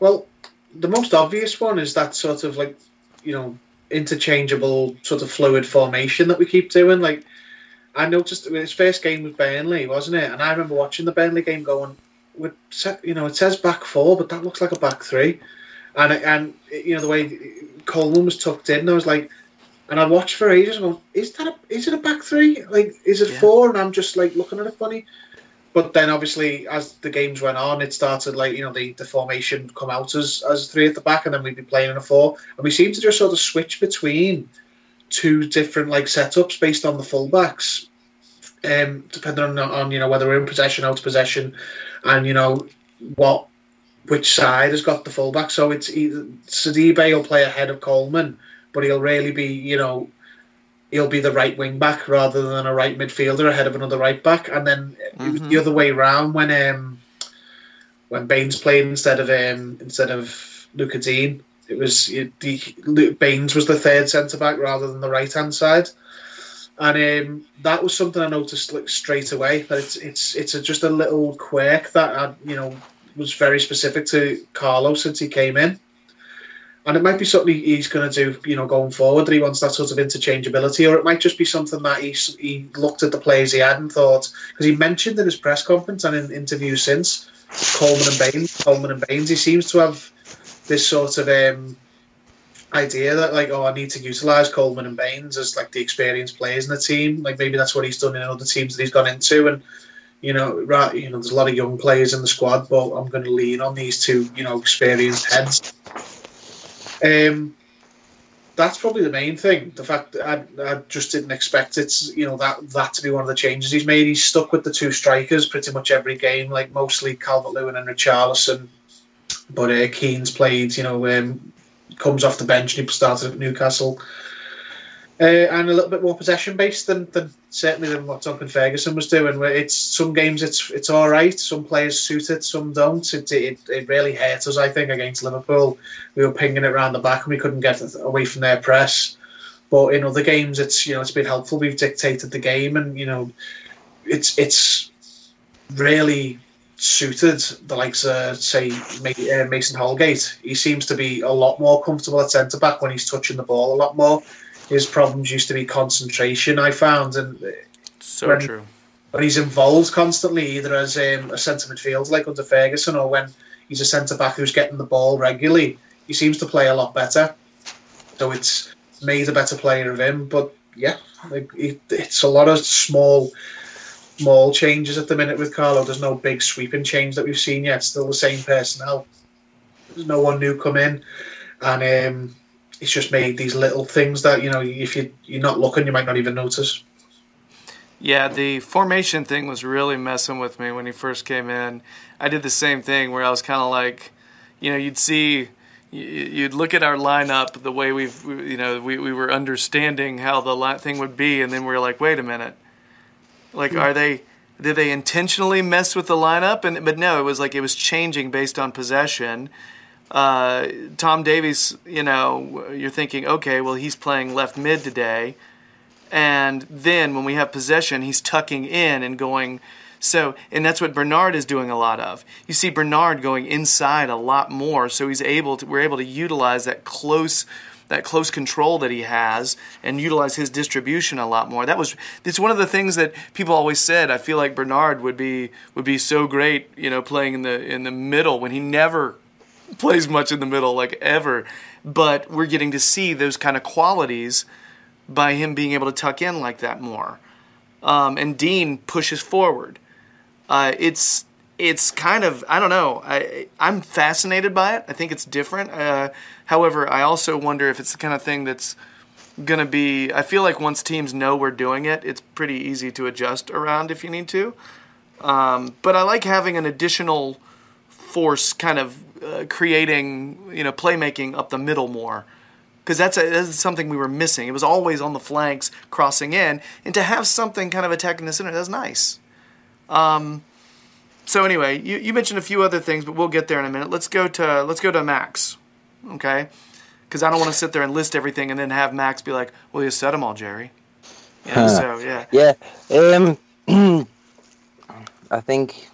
Well, the most obvious one is that sort of like, you know, interchangeable sort of fluid formation that we keep doing. Like, I noticed his first game with Burnley, wasn't it? And I remember watching the Burnley game going, with, you know, it says back four, but that looks like a back three. And, and you know, the way Coleman was tucked in, I was like, and I watched for ages and going, is that a, is it a back three? Like, is it yeah. four? And I'm just like looking at it funny. But then obviously as the games went on, it started like, you know, the, the formation come out as, as three at the back, and then we'd be playing in a four. And we seem to just sort of switch between two different like setups based on the fullbacks, um, depending on, on, you know, whether we're in possession, out of possession, and, you know, what, which side has got the fullback. So it's either Sidibe will play ahead of Coleman, but he'll really be, you know, he'll be the right wing back rather than a right midfielder ahead of another right back. And then mm-hmm. it was the other way round when um, when Baines played instead of um, instead of Luca Dean. It was it, the, Baines was the third centre back rather than the right hand side, and um, that was something I noticed like straight away. That it's it's it's a, just a little quirk that I, you know, was very specific to Carlo since he came in. And it might be something he's going to do, you know, going forward, that he wants that sort of interchangeability, or it might just be something that he he looked at the players he had and thought, because he mentioned in his press conference and in interviews since, Coleman and Baines, Coleman and Baines, he seems to have this sort of um, idea that, like, oh, I need to utilise Coleman and Baines as like the experienced players in the team. Like maybe that's what he's done in other teams that he's gone into, and you know, right, you know, there's a lot of young players in the squad, but I'm going to lean on these two, you know, experienced heads. Um, that's probably the main thing. The fact that I, I just didn't expect it, you know, that that to be one of the changes he's made. He's stuck with the two strikers pretty much every game, like mostly Calvert-Lewin and Richarlison. But uh, Keane's played, you know, um, comes off the bench and he started at Newcastle. Uh, and a little bit more possession based than, than certainly than what Duncan Ferguson was doing. Where it's some games it's it's all right, some players suit it, some don't. It it, it really hurt us, I think, against Liverpool. We were pinging it around the back and we couldn't get away from their press. But in other games, it's, you know, it's been helpful. We've dictated the game, and you know, it's it's really suited the likes of, say, Mason Holgate. He seems to be a lot more comfortable at centre back when he's touching the ball a lot more. His problems used to be concentration, I found, and so when, true. When he's involved constantly, either as um, a centre midfielder like under Ferguson, or when he's a centre back who's getting the ball regularly, he seems to play a lot better. So it's made a better player of him. But yeah, like it, it's a lot of small, small changes at the minute with Carlo. There's no big sweeping change that we've seen yet. Still the same personnel. There's no one new come in, and um, it's just made these little things that, you know, if you, you're not looking, you might not even notice. Yeah, the formation thing was really messing with me when he first came in. I did the same thing where I was kind of like, you know, you'd see, you'd look at our lineup the way we've, you know, we, we were understanding how the line thing would be, and then we were like, wait a minute. Like, are they, did they intentionally mess with the lineup? And but no, it was like it was changing based on possession. Uh, Tom Davies, you know, you're thinking, okay, well, he's playing left mid today. And then when we have possession, he's tucking in and going. So, and that's what Bernard is doing a lot of. You see Bernard going inside a lot more. So he's able to, we're able to utilize that close, that close control that he has and utilize his distribution a lot more. That was, it's one of the things that people always said. I feel like Bernard would be, would be so great, you know, playing in the, in the middle when he never plays much in the middle, like ever, but we're getting to see those kind of qualities by him being able to tuck in like that more. Um, and Dean pushes forward. Uh, it's it's kind of, I don't know, I, I'm fascinated by it. I think it's different. Uh, however, I also wonder if it's the kind of thing that's going to be, I feel like once teams know we're doing it, it's pretty easy to adjust around if you need to. Um, but I like having an additional force kind of uh, creating, you know, playmaking up the middle more, because that's, that's something we were missing. It was always on the flanks crossing in, and to have something kind of attacking the center, that's nice. Um, so anyway, you, you mentioned a few other things, but we'll get there in a minute. Let's go to let's go to Max, okay? Because I don't want to sit there and list everything and then have Max be like, "Well, you said them all, Jerry." Yeah. Huh. So yeah. Yeah. Um. I think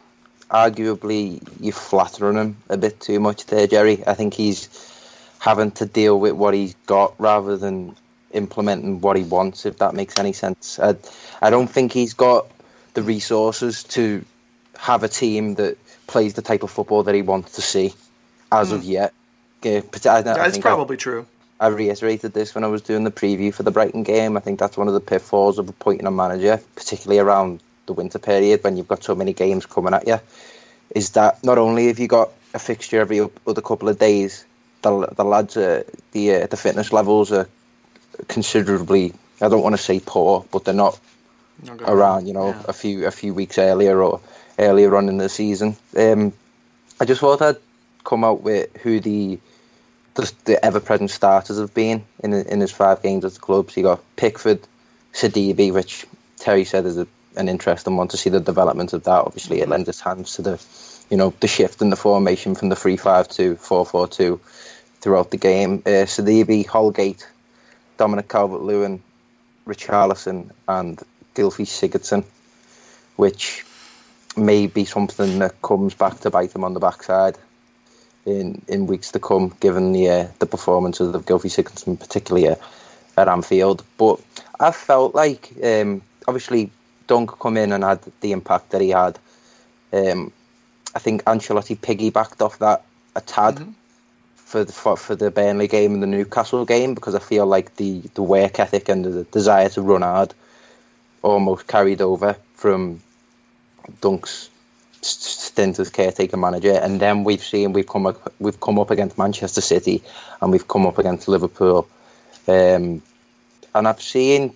arguably you're flattering him a bit too much there, Jerry. I think he's having to deal with what he's got rather than implementing what he wants, if that makes any sense. I, I don't think he's got the resources to have a team that plays the type of football that he wants to see as mm. of yet. Yeah, I, I that's probably I, true. I reiterated this when I was doing the preview for the Brighton game. I think that's one of the pitfalls of appointing a manager, particularly around the winter period when you've got so many games coming at you, is that not only have you got a fixture every other couple of days, the, the lads, are, the, uh, the fitness levels are considerably, I don't want to say poor, but they're not around, you know, yeah. a few a few weeks earlier or earlier on in the season. Um, I just thought I'd come out with who the the, the ever-present starters have been in in his five games at the club. So you got Pickford, Sidibe, which Terry said is a, an interesting one to see the development of that. Obviously, mm-hmm. it lends its hands to the, you know, the shift in the formation from the three five two, four four two throughout the game. Uh, Sidibe, Holgate, Dominic Calvert-Lewin, Richarlison, and Gylfi Sigurdsson, which may be something that comes back to bite them on the backside in, in weeks to come, given the uh, the performances of Gylfi Sigurdsson, particularly uh, at Anfield. But I felt like, um, obviously, Dunk come in and had the impact that he had. Um, I think Ancelotti piggybacked off that a tad mm-hmm. for, the, for for the Burnley game and the Newcastle game, because I feel like the, the work ethic and the desire to run hard almost carried over from Dunk's stint as caretaker manager, and then we've seen we've come up, we've come up against Manchester City and we've come up against Liverpool, um, and I've seen,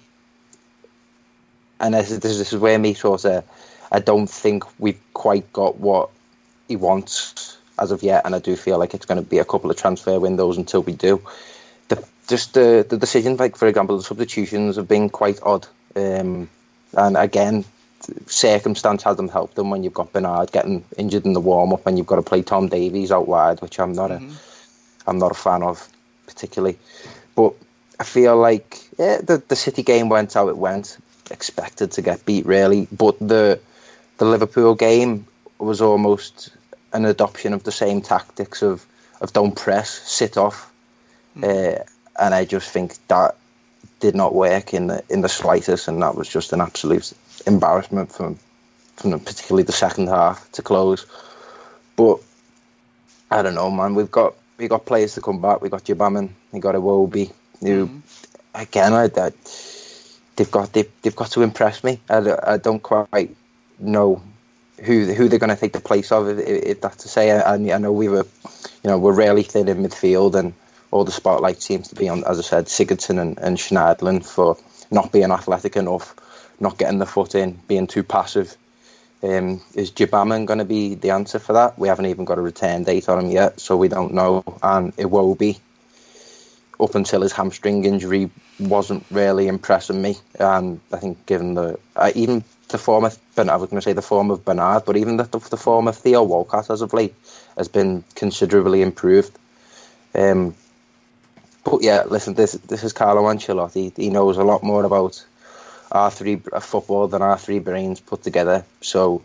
and this is, this is where me sort of, I don't think we've quite got what he wants as of yet, and I do feel like it's going to be a couple of transfer windows until we do. The, just the the decisions, like for example, the substitutions have been quite odd. Um, and again, circumstance hasn't helped them when you've got Bernard getting injured in the warm-up and you've got to play Tom Davies out wide, which I'm not mm-hmm. a, I'm not a fan of particularly. But I feel like yeah, the the City game went how it went, expected to get beat really. But the the Liverpool game was almost an adoption of the same tactics of of don't press, sit off, mm-hmm. uh, and I just think that did not work in the in the slightest, and that was just an absolute embarrassment from from the, particularly the second half to close. But I don't know, man. We've got we got players to come back. We got Jabaman, we got Iwobi. Who mm-hmm. again, I, I, they've got they, they've got to impress me. I, I don't quite know who who they're going to take the place of, if, if that's to say. I, I know we were, you know, we're really thin in midfield, and all the spotlight seems to be on, as I said, Sigurdsson and, and Schneiderlin for not being athletic enough, not getting the foot in, being too passive. Um, is Jabaman going to be the answer for that? We haven't even got a return date on him yet, so we don't know. And Iwobi, up until his hamstring injury, wasn't really impressing me. And I think given the, uh, even the form of, I was going to say the form of Bernard, but even the, the form of Theo Walcott as of late has been considerably improved. Um, But yeah, listen, this this is Carlo Ancelotti. He knows a lot more about our three football than our three brains put together. So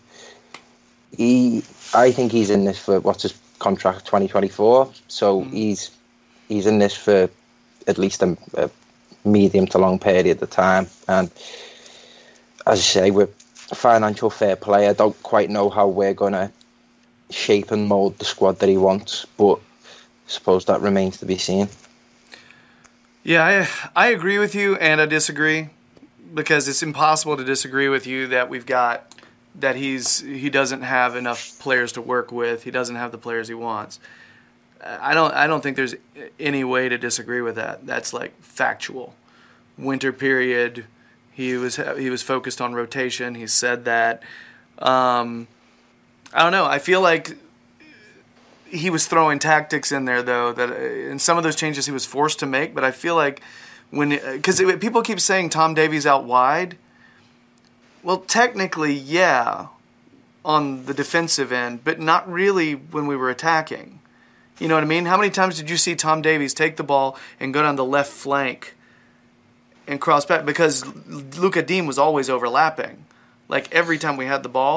he, I think he's in this for what's his contract, twenty twenty-four. So mm. he's he's in this for at least a, a medium to long period of time. And as I say, with financial fair play, I don't quite know how we're going to shape and mould the squad that he wants, but I suppose that remains to be seen. Yeah, I, I agree with you, and I disagree, because it's impossible to disagree with you that we've got that he's he doesn't have enough players to work with. He doesn't have the players he wants. I don't I don't think there's any way to disagree with that. That's like factual. Winter period, he was he was focused on rotation. He said that. Um, I don't know. I feel like he was throwing tactics in there, though, that in some of those changes he was forced to make. But I feel like when, because people keep saying Tom Davies out wide. Well, technically, yeah, on the defensive end, but not really when we were attacking. You know what I mean? How many times did you see Tom Davies take the ball and go down the left flank and cross back? Because Luka Dean was always overlapping. Like every time we had the ball,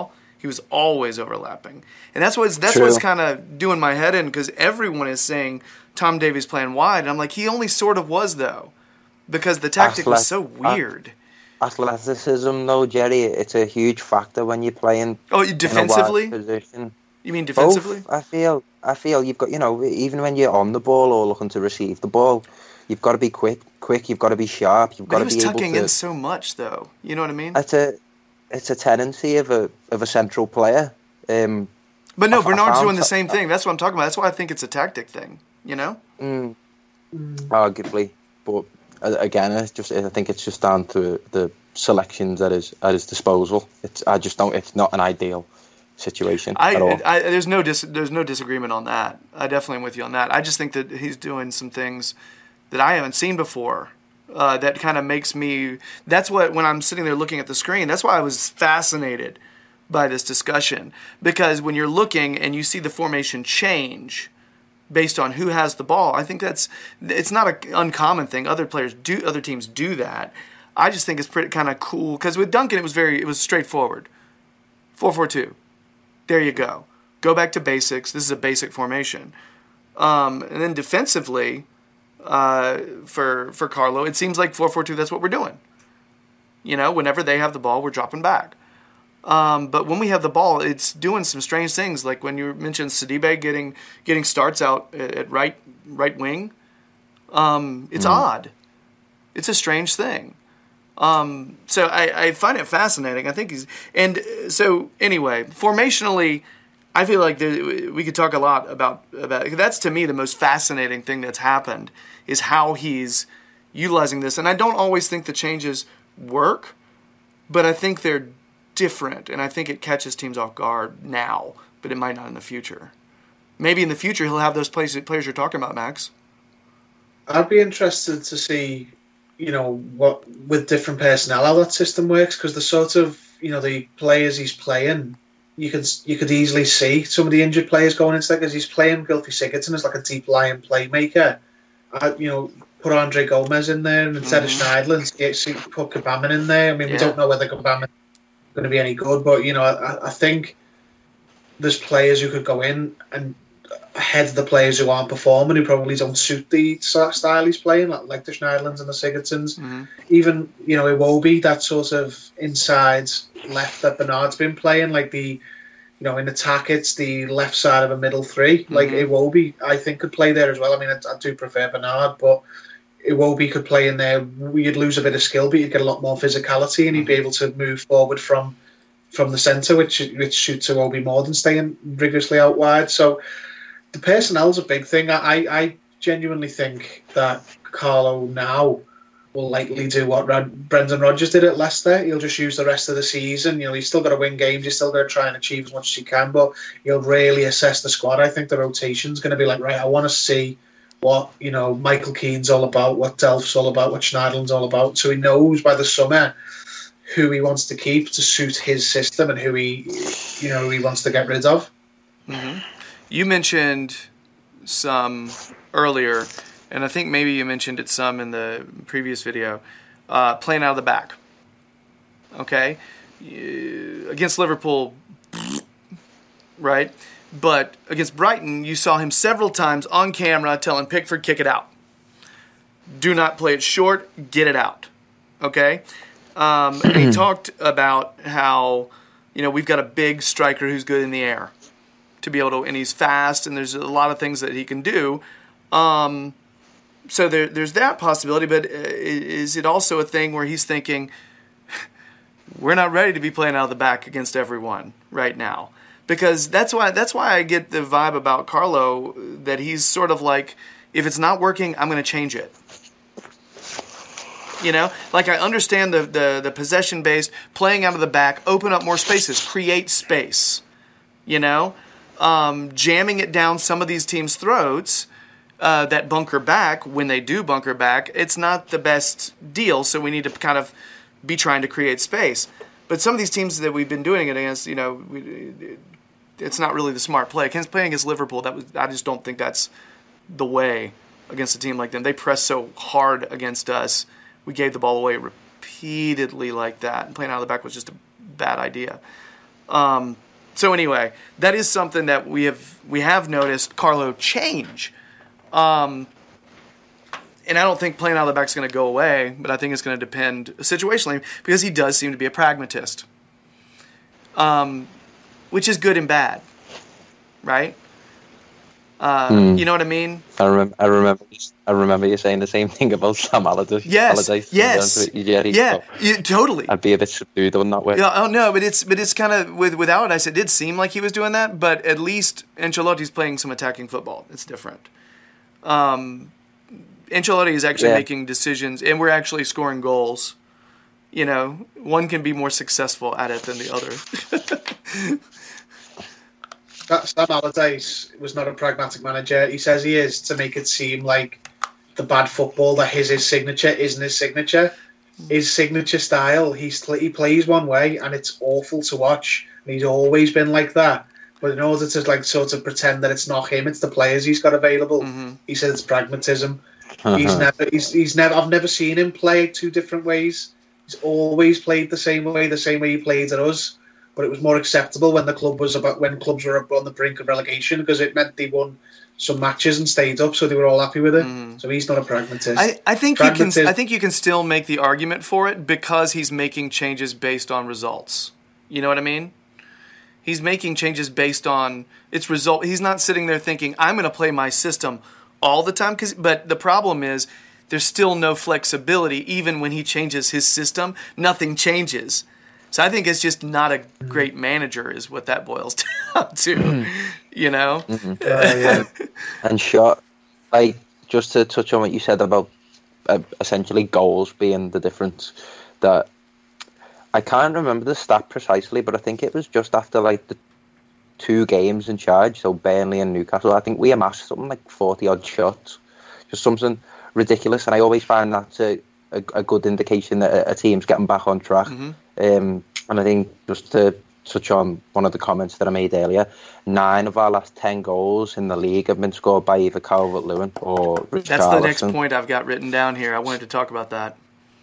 He was always overlapping. And that's what's, that's True. what's kind of doing my head in, because everyone is saying Tom Davies playing wide. And I'm like, he only sort of was, though, because the tactic was so weird. Athleticism, though, Jerry, it's a huge factor when you're playing oh, defensively? in a wide position. You mean defensively? Both, I feel. I feel you've got, you know, even when you're on the ball or looking to receive the ball, you've got to be quick. Quick. You've got to be sharp. You've got to be able to. He was tucking in so much, though. You know what I mean? It's a, it's a tendency of a of a central player. Um, but no, I, Bernard's I doing the same thing. That's what I'm talking about. That's why I think it's a tactic thing. You know? Mm, arguably, but uh, again, it's just. I think it's just down to the selections at his at his disposal. It's. I just don't. It's not an ideal situation I, at all. I, there's no dis, there's no disagreement on that. I definitely am with you on that. I just think that he's doing some things that I haven't seen before. Uh, that kind of makes me. That's what when I'm sitting there looking at the screen. That's why I was fascinated by this discussion, because when you're looking and you see the formation change based on who has the ball, I think that's it's not an uncommon thing. Other players do, other teams do that. I just think it's pretty kind of cool because with Duncan it was very it was straightforward, four four two. There you go. Go back to basics. This is a basic formation. Um, and then defensively, uh, for for Carlo, it seems like four four two, that's what we're doing. You know, whenever they have the ball, we're dropping back. Um, but when we have the ball, it's doing some strange things. Like when you mentioned Sidibe getting getting starts out at right right wing. Um, it's mm. odd. It's a strange thing. Um, so I, I find it fascinating. I think he's and so anyway, formationally, I feel like there, we could talk a lot about about. That's to me the most fascinating thing that's happened is how he's utilizing this. And I don't always think the changes work, but I think they're different, and I think it catches teams off guard now, but it might not in the future. Maybe in the future he'll have those players players you're talking about, Max. I'd be interested to see, you know, what with different personnel how that system works, because the sort of, you know, the players he's playing, you could you could easily see some of the injured players going into that, because he's playing Gylfi Sigurdsson as like a deep lying playmaker. I, you know, put Andre Gomez in there and instead mm-hmm. of Schneidlin, put Gbamin in there. I mean, yeah. we don't know whether Gbamin is going to be any good, but you know, I, I think there's players who could go in and ahead of the players who aren't performing, who probably don't suit the style he's playing, like, like the Schneidlins and the Sigurdssons. Mm-hmm. Even, you know, Iwobi, that sort of inside left that Bernard's been playing, like the, you know, in attack, it's the left side of a middle three. Mm-hmm. Like Iwobi, I think, could play there as well. I mean, I, I do prefer Bernard, but Iwobi could play in there. You'd lose a bit of skill, but you'd get a lot more physicality, and he'd be able to move forward from from the centre, which which suits Iwobi more than staying rigorously out wide. So the personnel's a big thing. I, I genuinely think that Carlo now will likely do what Rod, Brendan Rodgers did at Leicester. He'll just use the rest of the season. You know, he's still got to win games. He's still got to try and achieve as much as he can, but he'll really assess the squad. I think the rotation's going to be like, right, I want to see what, you know, Michael Keane's all about, what Delph's all about, what Schneidlin's all about. So he knows by the summer who he wants to keep to suit his system and who he, you know, who he wants to get rid of. Mm-hmm. You mentioned some earlier, and I think maybe you mentioned it some in the previous video, uh, playing out of the back. Okay? Against Liverpool, right? But against Brighton, you saw him several times on camera telling Pickford, kick it out. Do not play it short, get it out. Okay? Um, and he talked about how, you know, we've got a big striker who's good in the air. To be able to, and he's fast, and there's a lot of things that he can do. Um, so there, there's that possibility, but is it also a thing where he's thinking, we're not ready to be playing out of the back against everyone right now? Because that's why that's why I get the vibe about Carlo that he's sort of like, if it's not working, I'm going to change it. You know, like I understand the, the, the possession-based, playing out of the back, open up more spaces, create space, you know? Um, jamming it down some of these teams' throats uh, that bunker back, when they do bunker back, it's not the best deal, so we need to kind of be trying to create space. But some of these teams that we've been doing it against, you know, we, it's not really the smart play. Against playing against Liverpool, that was I just don't think that's the way against a team like them. They press so hard against us. We gave the ball away repeatedly like that, and playing out of the back was just a bad idea. Um so anyway, that is something that we have we have noticed Carlo change. Um, and I don't think playing out of the back is going to go away, but I think it's going to depend situationally because he does seem to be a pragmatist, um, which is good and bad, right? Uh, mm. You know what I mean? I remember. I remember. I remember you saying the same thing about Sam Allardyce. Yes. Allardyce yes. Yeah. Yeah. You, totally. I'd be a bit subdued on that way. Yeah. Oh no, but it's but it's kind of with with Allardyce. It did seem like he was doing that, but at least Ancelotti's playing some attacking football. It's different. Um, Ancelotti is actually yeah. making decisions, and we're actually scoring goals. You know, one can be more successful at it than the other. Sam Allardyce was not a pragmatic manager. He says he is to make it seem like the bad football that his his signature isn't his signature. His signature style, he's, he plays one way and it's awful to watch. And he's always been like that. But in order to like sort of pretend that it's not him, it's the players he's got available. Mm-hmm. He says it's pragmatism. Uh-huh. He's never, he's, he's never. I've never seen him play two different ways. He's always played the same way, the same way he played at us. But it was more acceptable when the club was about when clubs were on the brink of relegation because it meant they won some matches and stayed up, so they were all happy with it. Mm. So he's not a pragmatist. I, I think you can. I think you can still make the argument for it because he's making changes based on results. You know what I mean? He's making changes based on its result. He's not sitting there thinking, "I'm going to play my system all the time." Cause, but the problem is, there's still no flexibility. Even when he changes his system, nothing changes. So I think it's just not a great manager is what that boils down to, you know? Mm-hmm. uh, yeah. And shot, like, just to touch on what you said about uh, essentially goals being the difference, that I can't remember the stat precisely, but I think it was just after, like, the two games in charge, so Burnley and Newcastle, I think we amassed something like forty-odd shots, just something ridiculous, and I always find that's a, a, a good indication that a, a team's getting back on track. Mm-hmm. Um, and I think just to touch on one of the comments that I made earlier, nine of our last ten goals in the league have been scored by either Calvert-Lewin or Richarlison. That's the next point I've got written down here. I wanted to talk about that.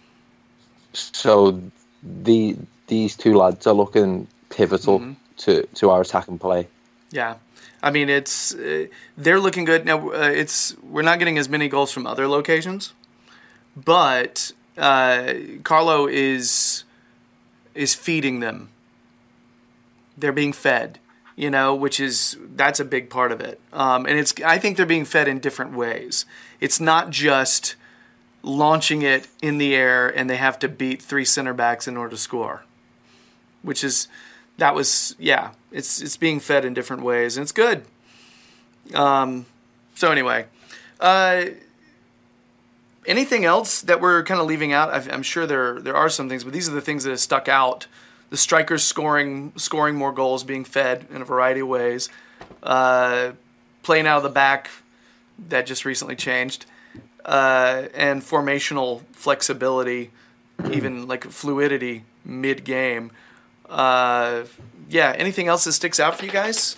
So the these two lads are looking pivotal mm-hmm. to, to our attacking play. Yeah. I mean, it's uh, they're looking good. Now, uh, it's we're not getting as many goals from other locations, but uh, Carlo is... is feeding them. They're being fed, you know, which is, that's a big part of it. Um, and it's, I think they're being fed in different ways. It's not just launching it in the air and they have to beat three center backs in order to score, which is, that was, yeah, it's, it's being fed in different ways and it's good. Um, so anyway, uh, anything else that we're kind of leaving out? I'm sure there there are some things, but these are the things that have stuck out. The strikers scoring scoring more goals, being fed in a variety of ways. Uh, playing out of the back, that just recently changed. Uh, and formational flexibility, even like fluidity mid-game. Uh, yeah, anything else that sticks out for you guys?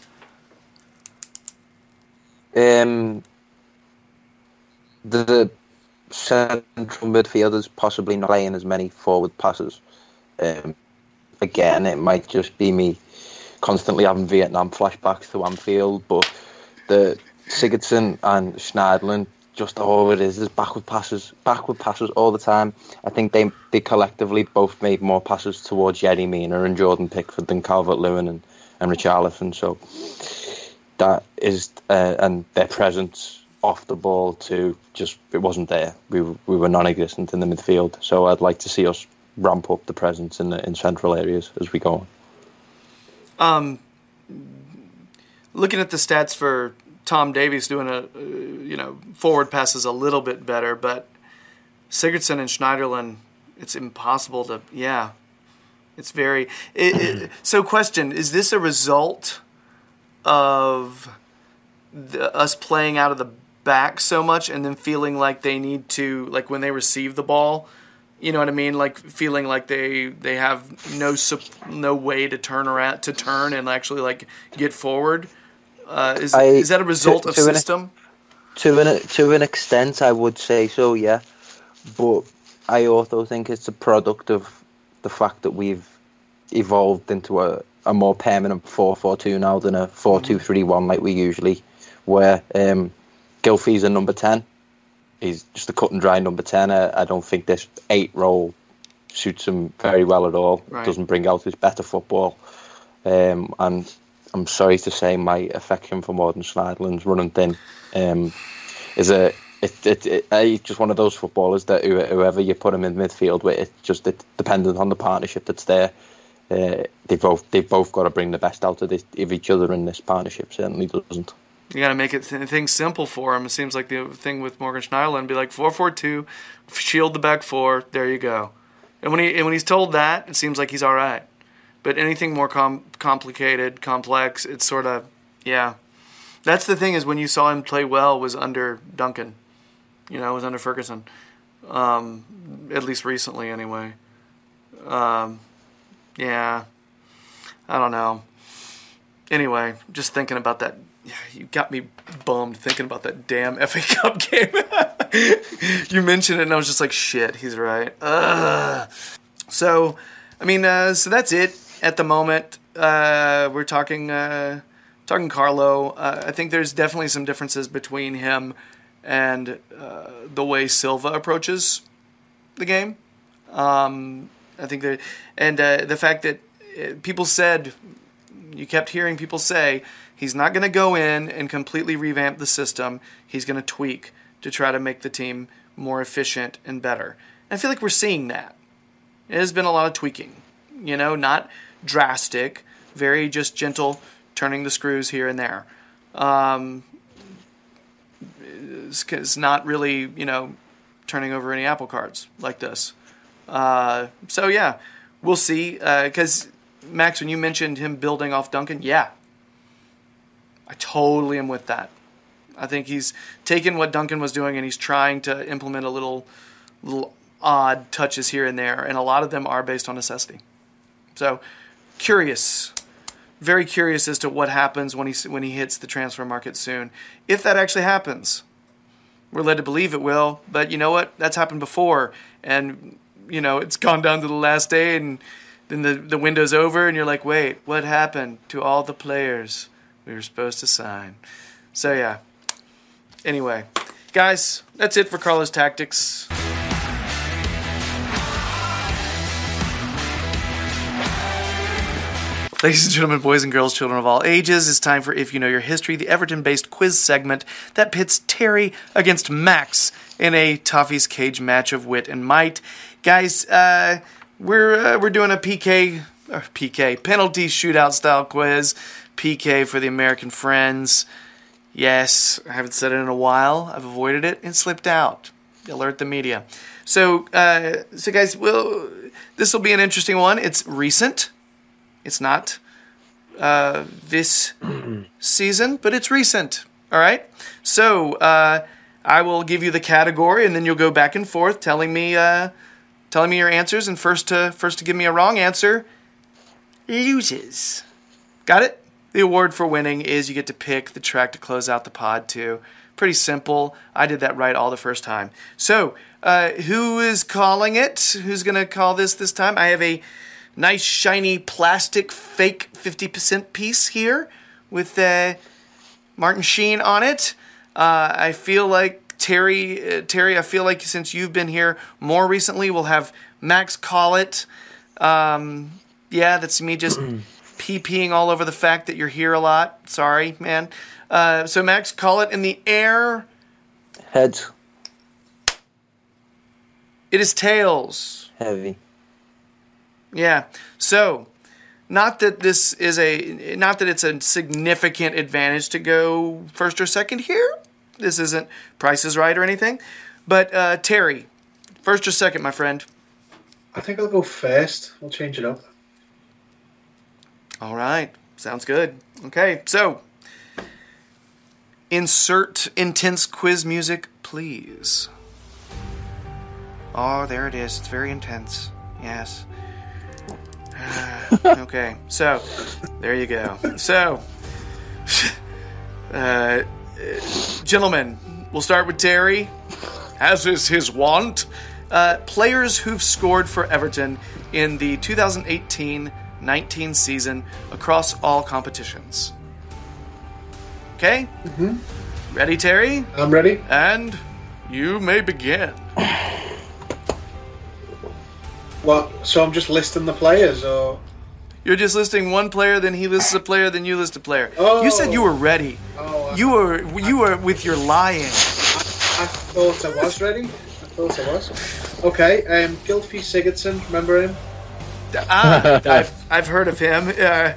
Um, the... the central midfielders possibly not playing as many forward passes. Um, again, it might just be me constantly having Vietnam flashbacks to Anfield, but the Sigurdsson and Schneiderlin, just all it is is backward passes, backward passes all the time. I think they they collectively both made more passes towards Yerry Mina and Jordan Pickford than Calvert-Lewin and, and Richarlison. So that is, uh, and their presence off the ball too, just it wasn't there. We were, we were non-existent in the midfield. So I'd like to see us ramp up the presence in the in central areas as we go on. Um, looking at the stats for Tom Davies doing a uh, you know forward passes a little bit better, but Sigurdsson and Schneiderlin, it's impossible to yeah, it's very. It, it, so question: is this a result of the, us playing out of the back so much and then feeling like they need to, like when they receive the ball, you know what I mean, like feeling like they they have no no way to turn around to turn and actually like get forward? Uh, is I, is that a result to, of to system? An, to an to an extent, I would say so, yeah. But I also think it's a product of the fact that we've evolved into a a more permanent four four two now than a four two three one like we usually were. Um, Gylfi's a number ten. He's just a cut and dry number ten. I, I don't think this eight role suits him very well at all. Right. Doesn't bring out his better football. Um, and I'm sorry to say, my affection for Morgan Schneiderlin's running thin. Um, is a it, it, it, he's just one of those footballers that whoever you put him in midfield with, it just it dependent on the partnership that's there. Uh, they both they've both got to bring the best out of, this, of each other, in this partnership certainly doesn't. You got to make it th- things simple for him. It seems like the thing with Morgan Schneiderlin be like four four two, shield the back four. There you go. And when he and when he's told that, it seems like he's all right. But anything more com- complicated, complex, it's sort of yeah. That's the thing, is when you saw him play well was under Duncan. You know, it was under Ferguson. Um, at least recently, anyway. Um, yeah. I don't know. Anyway, just thinking about that. You got me bummed thinking about that damn F A Cup game. You mentioned it, and I was just like, shit, he's right. Ugh. So, I mean, uh, so that's it at the moment. Uh, we're talking uh, talking Carlo. Uh, I think there's definitely some differences between him and uh, the way Silva approaches the game. Um, I think that, and uh, the fact that people said, you kept hearing people say, he's not going to go in and completely revamp the system. He's going to tweak to try to make the team more efficient and better. And I feel like we're seeing that. It has been a lot of tweaking, you know, not drastic, very just gentle, turning the screws here and there. Um, it's, it's not really, you know, turning over any apple carts like this. Uh, so, yeah, we'll see. Because, uh, Max, when you mentioned him building off Duncan, yeah, I totally am with that. I think he's taken what Duncan was doing and he's trying to implement a little, little odd touches here and there, and a lot of them are based on necessity. So, curious, very curious as to what happens when he when he hits the transfer market soon. If that actually happens, we're led to believe it will. But you know what? That's happened before, and you know it's gone down to the last day, and then the the window's over, and you're like, wait, what happened to all the players we were supposed to sign? So yeah. Anyway, guys, that's it for Carlos Tactics. Ladies and gentlemen, boys and girls, children of all ages, it's time for If You Know Your History, the Everton-based quiz segment that pits Terry against Max in a Toffee's Cage match of wit and might. Guys, uh, we're uh, we're doing a P K, or P K, penalty shootout style quiz. P K for the American friends. Yes, I haven't said it in a while. I've avoided it. It slipped out. Alert the media. So, uh, so guys, well, this will be an interesting one. It's recent. It's not uh, this season, but it's recent. All right? So, uh, I will give you the category, and then you'll go back and forth telling me uh, telling me your answers. And first to, first to give me a wrong answer loses. Got it? The award for winning is you get to pick the track to close out the pod to. Pretty simple. I did that right all the first time. So, uh, who is calling it? Who's going to call this this time? I have a nice, shiny, plastic, fake fifty percent piece here with uh, Martin Sheen on it. Uh, I feel like, Terry, uh, Terry, I feel like since you've been here more recently, we'll have Max call it. Um, yeah, that's me just pee-peeing all over the fact that you're here a lot. Sorry, man. Uh, so, Max, call it in the air. Heads. It is tails. Heavy. Yeah. So, not that this is a, not that it's a significant advantage to go first or second here. This isn't Price is Right or anything. But, uh, Terry, first or second, my friend? I think I'll go first. We'll change it up. All right. Sounds good. Okay. So, insert intense quiz music, please. Oh, there it is. It's very intense. Yes. Okay. So, there you go. So, uh, gentlemen, we'll start with Terry, as is his wont. Uh, players who've scored for Everton in the two thousand eighteen nineteen season across all competitions. Okay? Mm-hmm. Ready, Terry? I'm ready. And you may begin. What? So I'm just listing the players, or? You're just listing one player, then he lists a player, then you list a player. Oh. You said you were ready. Oh, I, You were you were with your lying. I thought I was ready. I thought I was. Okay. Um, Gylfi Sigurdsson. Remember him? Ah, I've I've heard of him. Uh,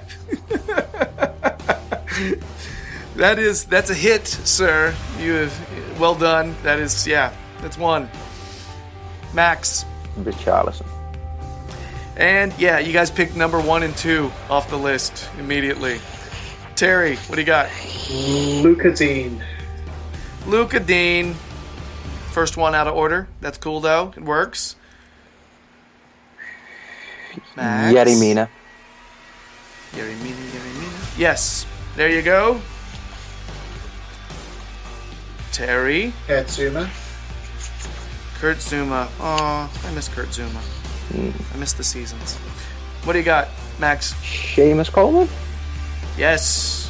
that is that's a hit, sir. You have, well done. That is yeah. That's one. Max. Richarlison. And yeah, you guys picked number one and two off the list immediately. Terry, what do you got? Luca Dean. Luca Dean. First one out of order. That's cool though. It works. Max. Yerry Mina. Yerry Mina, Yerry Mina. Yes. There you go. Terry. Kurt Zuma. Kurt Zuma. Aw, I miss Kurt Zuma. Mm. I miss the seasons. What do you got, Max? Seamus Coleman. Yes.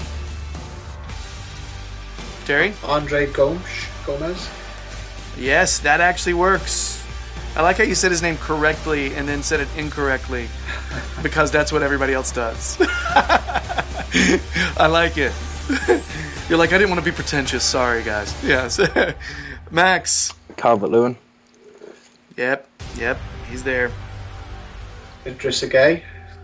Terry? Andre Gomes. Gomez. Yes, that actually works. I like how you said his name correctly and then said it incorrectly because that's what everybody else does. I like it. You're like, I didn't want to be pretentious. Sorry, guys. Yes. Max. Calvert-Lewin. Yep, yep, he's there. Idrissa Gueye.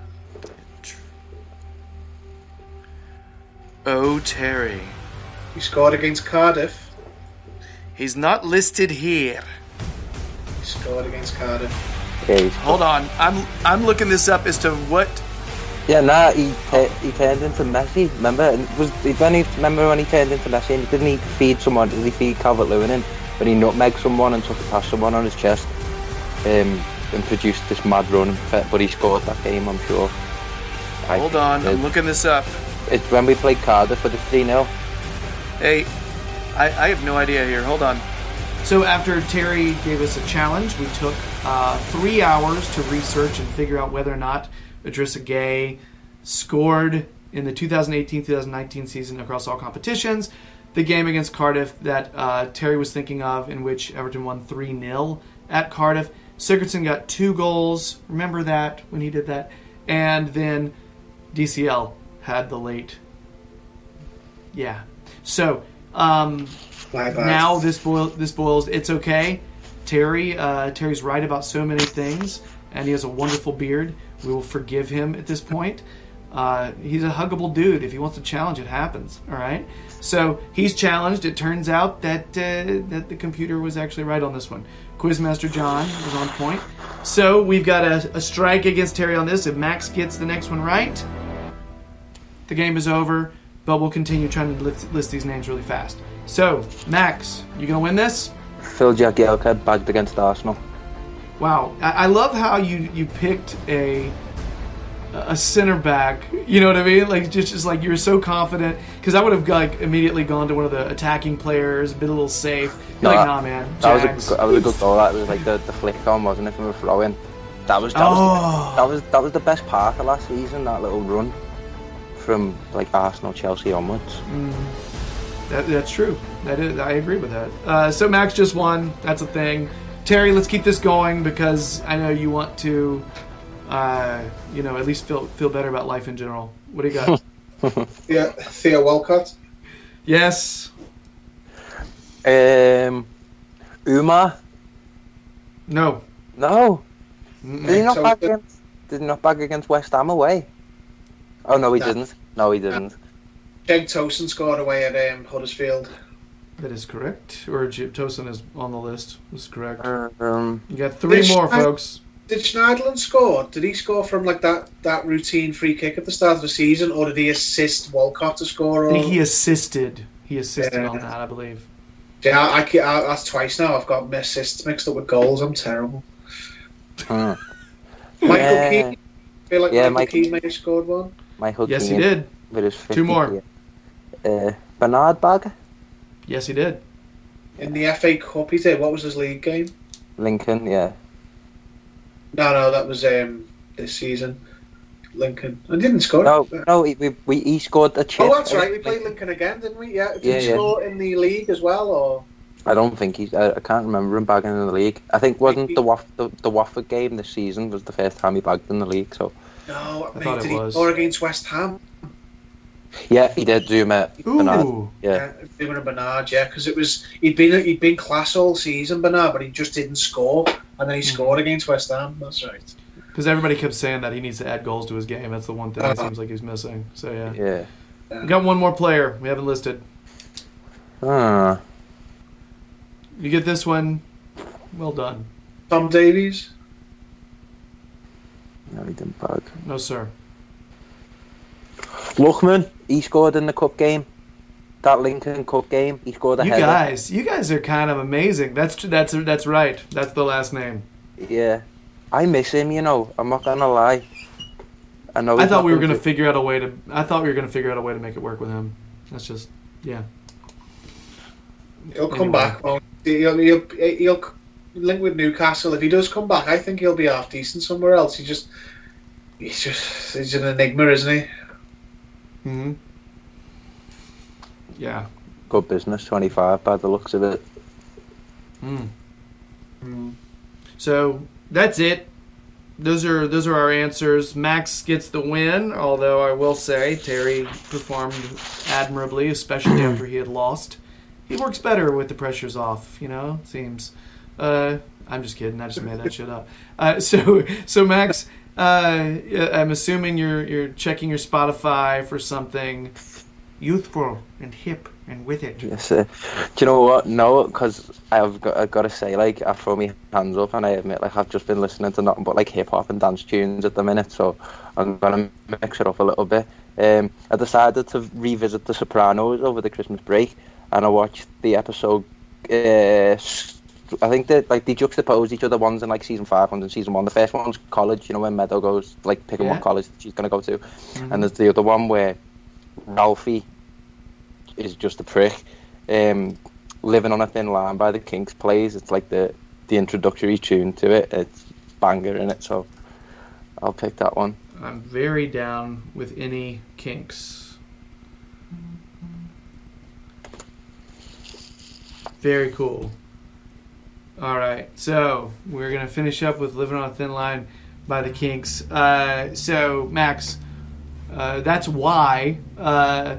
Oh, Terry. He scored against Cardiff. He's not listed here. He scored against Cardiff. Yeah, he's Hold on, I'm I'm looking this up as to what. Yeah, nah, he t- he turned into Messi. Remember, and was when he remember when he turned into Messi? And didn't he feed someone? Did he feed Calvert-Lewin in? When he nutmegged someone and took it past someone on his chest, um, and produced this mad run. But he scored that game, I'm sure. I Hold on, it, I'm looking this up. It's when we played Cardiff for the three nil. Hey, I, I have no idea here. Hold on. So after Terry gave us a challenge, we took uh, three hours to research and figure out whether or not Idrissa Gueye scored in the two thousand eighteen two thousand nineteen season across all competitions. The game against Cardiff that uh, Terry was thinking of, in which Everton won three nil at Cardiff. Sigurdsson got two goals. Remember that when he did that? And then D C L had the late. Yeah. So um, now this boil this boils. It's okay. Terry uh, Terry's right about so many things, and he has a wonderful beard. We will forgive him at this point. Uh, he's a huggable dude. If he wants to challenge, it happens. All right. So he's challenged. It turns out that uh, that the computer was actually right on this one. Quizmaster John was on point. So we've got a, a strike against Terry on this. If Max gets the next one right, the game is over. But we'll continue trying to list, list these names really fast. So Max, you gonna win this? Phil Jagielka bagged against Arsenal. Wow, I, I love how you you picked a. a center back, you know what I mean? Like just, just like you're so confident, because I would have like immediately gone to one of the attacking players, been a little safe. You're No, like, that- nah, man. That was Jags. a that was a good goal. That was like the, the flick on, wasn't it, from a throw in? That was that, Oh. was that was that was the best part of last season. That little run from like Arsenal, Chelsea onwards. That, that's true. That is, I agree with that. Uh, so Max just won. That's a thing. Terry, let's keep this going because I know you want to, uh, you know, at least feel feel better about life in general. What do you got? Yeah, Theo Walcott. Yes. Um, Umar. No. No. Did he not So bag the- against? Did he not bag against West Ham away? Oh no, he No. didn't. No, he didn't. Jake Tosin scored away at um, Huddersfield. That is correct. Or Jip Tosin is on the list. That's correct. Um, You got three Did more, Schneid- folks. Did Schneiderlin score? Did he score from like that, that routine free kick at the start of the season, or did he assist Walcott to score? I Or... think he assisted. He assisted Yeah. on that, I believe. Yeah, I, I, I, that's twice now. I've got my assists mixed up with goals. I'm terrible. hmm. Michael Yeah. Keane. I feel like Yeah, Michael Michael- Keane may have scored one. Michael Yes, he Keane did. with his fifty Two more. Uh, Bernard Bagger, Yes, he did. In the F A Cup, he did. What was his league game? Lincoln, yeah. No, no, that was um, this season. Lincoln. I didn't score. No, no, he, we, we, he scored a chip. Oh, that's right. We played Lincoln again, didn't we? Yeah. Did Yeah, he yeah. score in the league as well, or? I don't think he's. I, I can't remember him bagging in the league. I think wasn't the Waff, the, the Watford game this season was the first time he bagged in the league. So No, I mate, thought it did he was. score against West Ham? yeah, he did. Zuma Bernard. Ooh. Yeah, Doing a Bernard, yeah, because it was he'd been he'd been class all season, Bernard, but he just didn't score, and then he Mm-hmm. scored against West Ham. That's right. Because everybody kept saying that he needs to add goals to his game. That's the one thing it Uh-huh. seems like he's missing. So, yeah. yeah. We got one more player we haven't listed. Ah, You get this one, well done. Tom Davies. no, he didn't bag. No, sir. Luckman, he scored in the cup game. That Lincoln Cup game, he scored a You header. guys, you guys are kind of amazing. That's tr- that's that's right. That's the last name. Yeah, I miss him. You know, I'm not gonna lie. I know. I he's thought not we were gonna gonna figure out a way to. I thought we were gonna figure out a way to make it work with him. That's just, yeah. He'll come Anyway. back. Won't he? He'll, he'll he'll link with Newcastle. If he does come back, I think he'll be half decent somewhere else. He just he's just he's an enigma, isn't he? Hmm. Yeah. Good business, twenty-five by the looks of it. Hmm. So that's it. Those are those are our answers. Max gets the win, although I will say Terry performed admirably, especially after he had lost. He works better with the pressures off, you know, it seems. Uh, I'm just kidding. I just made that shit up. Uh, so so Max, uh, I'm assuming you're you're checking your Spotify for something youthful and hip and with it. Yes, uh, do you know what? No, because I've got, I've got to say, like, I throw my hands up and I admit, like, I've just been listening to nothing but, like, hip-hop and dance tunes at the minute, so I'm going to mix it up a little bit. Um, I decided to revisit The Sopranos over the Christmas break, and I watched the episode, uh, I think that, like, they juxtapose each other, one's in, like, season five, one's in season one. The first one's college, you know, when Meadow goes, like, picking Yeah. what college she's going to go to, Mhm. and there's the other one where Ralphie is just a prick. Um, Living on a Thin Line by the Kinks plays. It's like the, the introductory tune to it. It's banger in it, so I'll pick that one. I'm very down with any Kinks. Very cool. All right, so we're gonna finish up with "Living on a Thin Line" by the Kinks. Uh, so Max, uh, that's why. Uh,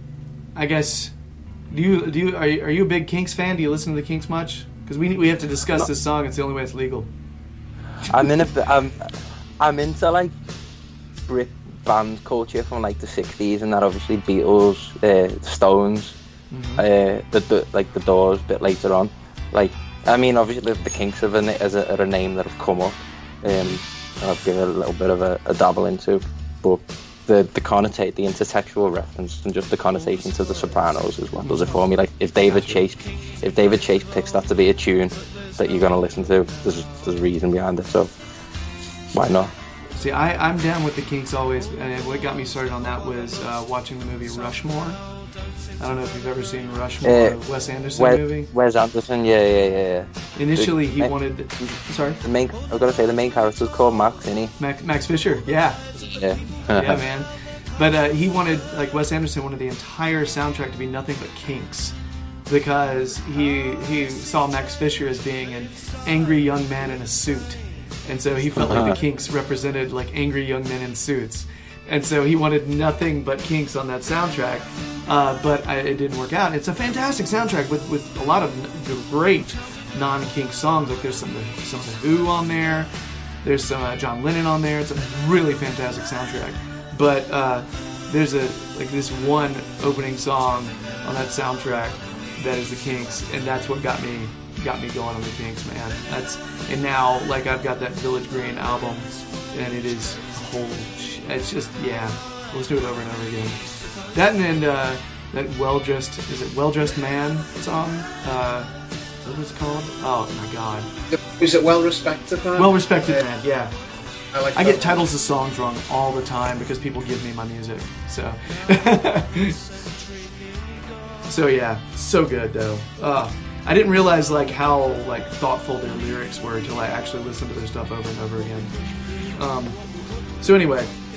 I guess. Do you do you are, you are you a big Kinks fan? Do you listen to the Kinks much? Because we we have to discuss this song. It's the only way it's legal. I'm in a bit- I'm I'm into like Brit band culture from like the sixties and that, obviously Beatles, uh, Stones, Mhm. uh, the, the like the Doors a bit later on. Like I mean, obviously the Kinks have a, as a, are a name that have come up. Um, and I've given it a little bit of a, a dabble into, but the the connotate the intertextual reference and just the connotation to the Sopranos is what does it for me. Like if David Chase if David Chase picks that to be a tune that you're gonna listen to, there's there's a reason behind it, so why not? See, I, I'm down with the Kinks always, and what got me started on that was uh, watching the movie Rushmore. I don't know if you've ever seen Rushmore, Uh, the Wes Anderson Wes, movie. Wes Anderson, yeah, yeah, yeah, yeah. Initially, he Uh, wanted... Sorry? The main, I was gonna say the main character's called Max, isn't he? Max, Max Fisher, yeah. Yeah. Yeah, man. But uh, he wanted, like Wes Anderson wanted the entire soundtrack to be nothing but Kinks, because he he saw Max Fisher as being an angry young man in a suit, and so he felt like the Kinks represented like angry young men in suits, and so he wanted nothing but Kinks on that soundtrack. Uh, but I, it didn't work out. It's a fantastic soundtrack with, with a lot of n- great non-Kink songs. Like there's some some of the Who on there. There's some uh, John Lennon on there. It's a really fantastic soundtrack. But uh, there's a like this one opening song on that soundtrack that is the Kinks, and that's what got me got me going on the Kinks, man. That's and now like I've got that Village Green album, and it is whole. It's just yeah. Let's do it over and over again. That and then uh, that well dressed is it well dressed man song? Uh, is that what it's called? Oh my god. Is it well respected, man? Well respected Yeah. man. Yeah. I like. I that get one. titles of songs wrong all the time because people give me my music. So, so yeah, so good though. Uh, I didn't realize like how like thoughtful their lyrics were until I actually listened to their stuff over and over again. Um, so anyway,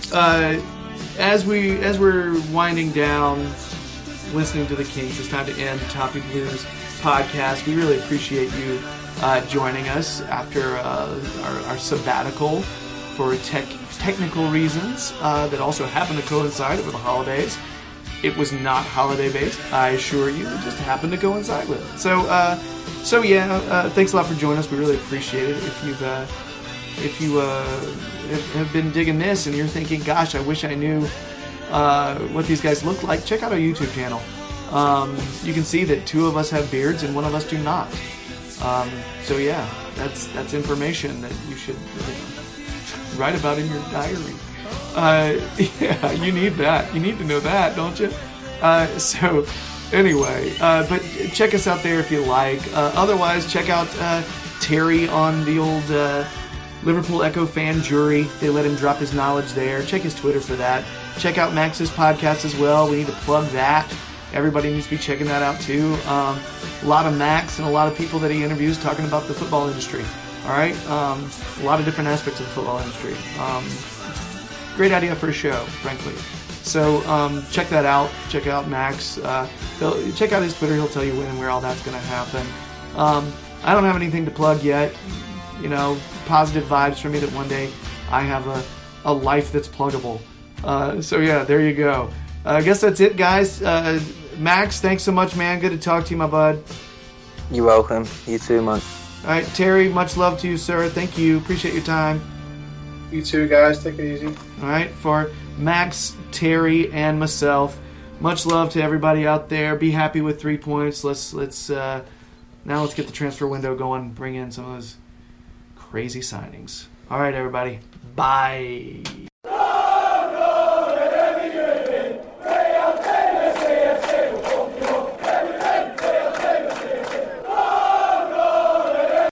uh, as we as we're winding down, listening to the Kinks, it's time to end the Toffee Blues podcast. We really appreciate you uh, joining us after uh, our, our sabbatical for tech technical reasons uh, that also happened to coincide with the holidays. It was not holiday based, I assure you. It just happened to coincide with it. So, uh, so yeah, uh, thanks a lot for joining us. We really appreciate it. If you've uh, if you uh, have, have been digging this and you're thinking, "Gosh, I wish I knew uh, what these guys look like," check out our YouTube channel. Um, you can see that two of us have beards and one of us do not. Um, so yeah, that's that's information that you should you know, write about in your diary. Uh, yeah, you need that. You need to know that, don't you? Uh, so, anyway, uh, but check us out there if you like. Uh, otherwise, check out uh, Terry on the old uh, Liverpool Echo fan jury. They let him drop his knowledge there. Check his Twitter for that. Check out Max's podcast as well. We need to plug that. Everybody needs to be checking that out too. Um, a lot of Max and a lot of people that he interviews talking about the football industry. All right, um, a lot of different aspects of the football industry. Um, Great idea for a show, frankly. So um, check that out. Check out Max. Uh, check out his Twitter. He'll tell you when and where all that's going to happen. Um, I don't have anything to plug yet. You know, positive vibes for me that one day I have a, a life that's pluggable. Uh, so yeah, there you go. Uh, I guess that's it, guys. Uh, Max, thanks so much, man. Good to talk to you, my bud. You're welcome. You too, man. All right, Terry, much love to you, sir. Thank you. Appreciate your time. You too, guys. Take it easy. All right, for Max, Terry, and myself, much love to everybody out there. Be happy with three points. Let's let's uh, now let's get the transfer window going. Bring in some of those crazy signings. All right, everybody. Bye.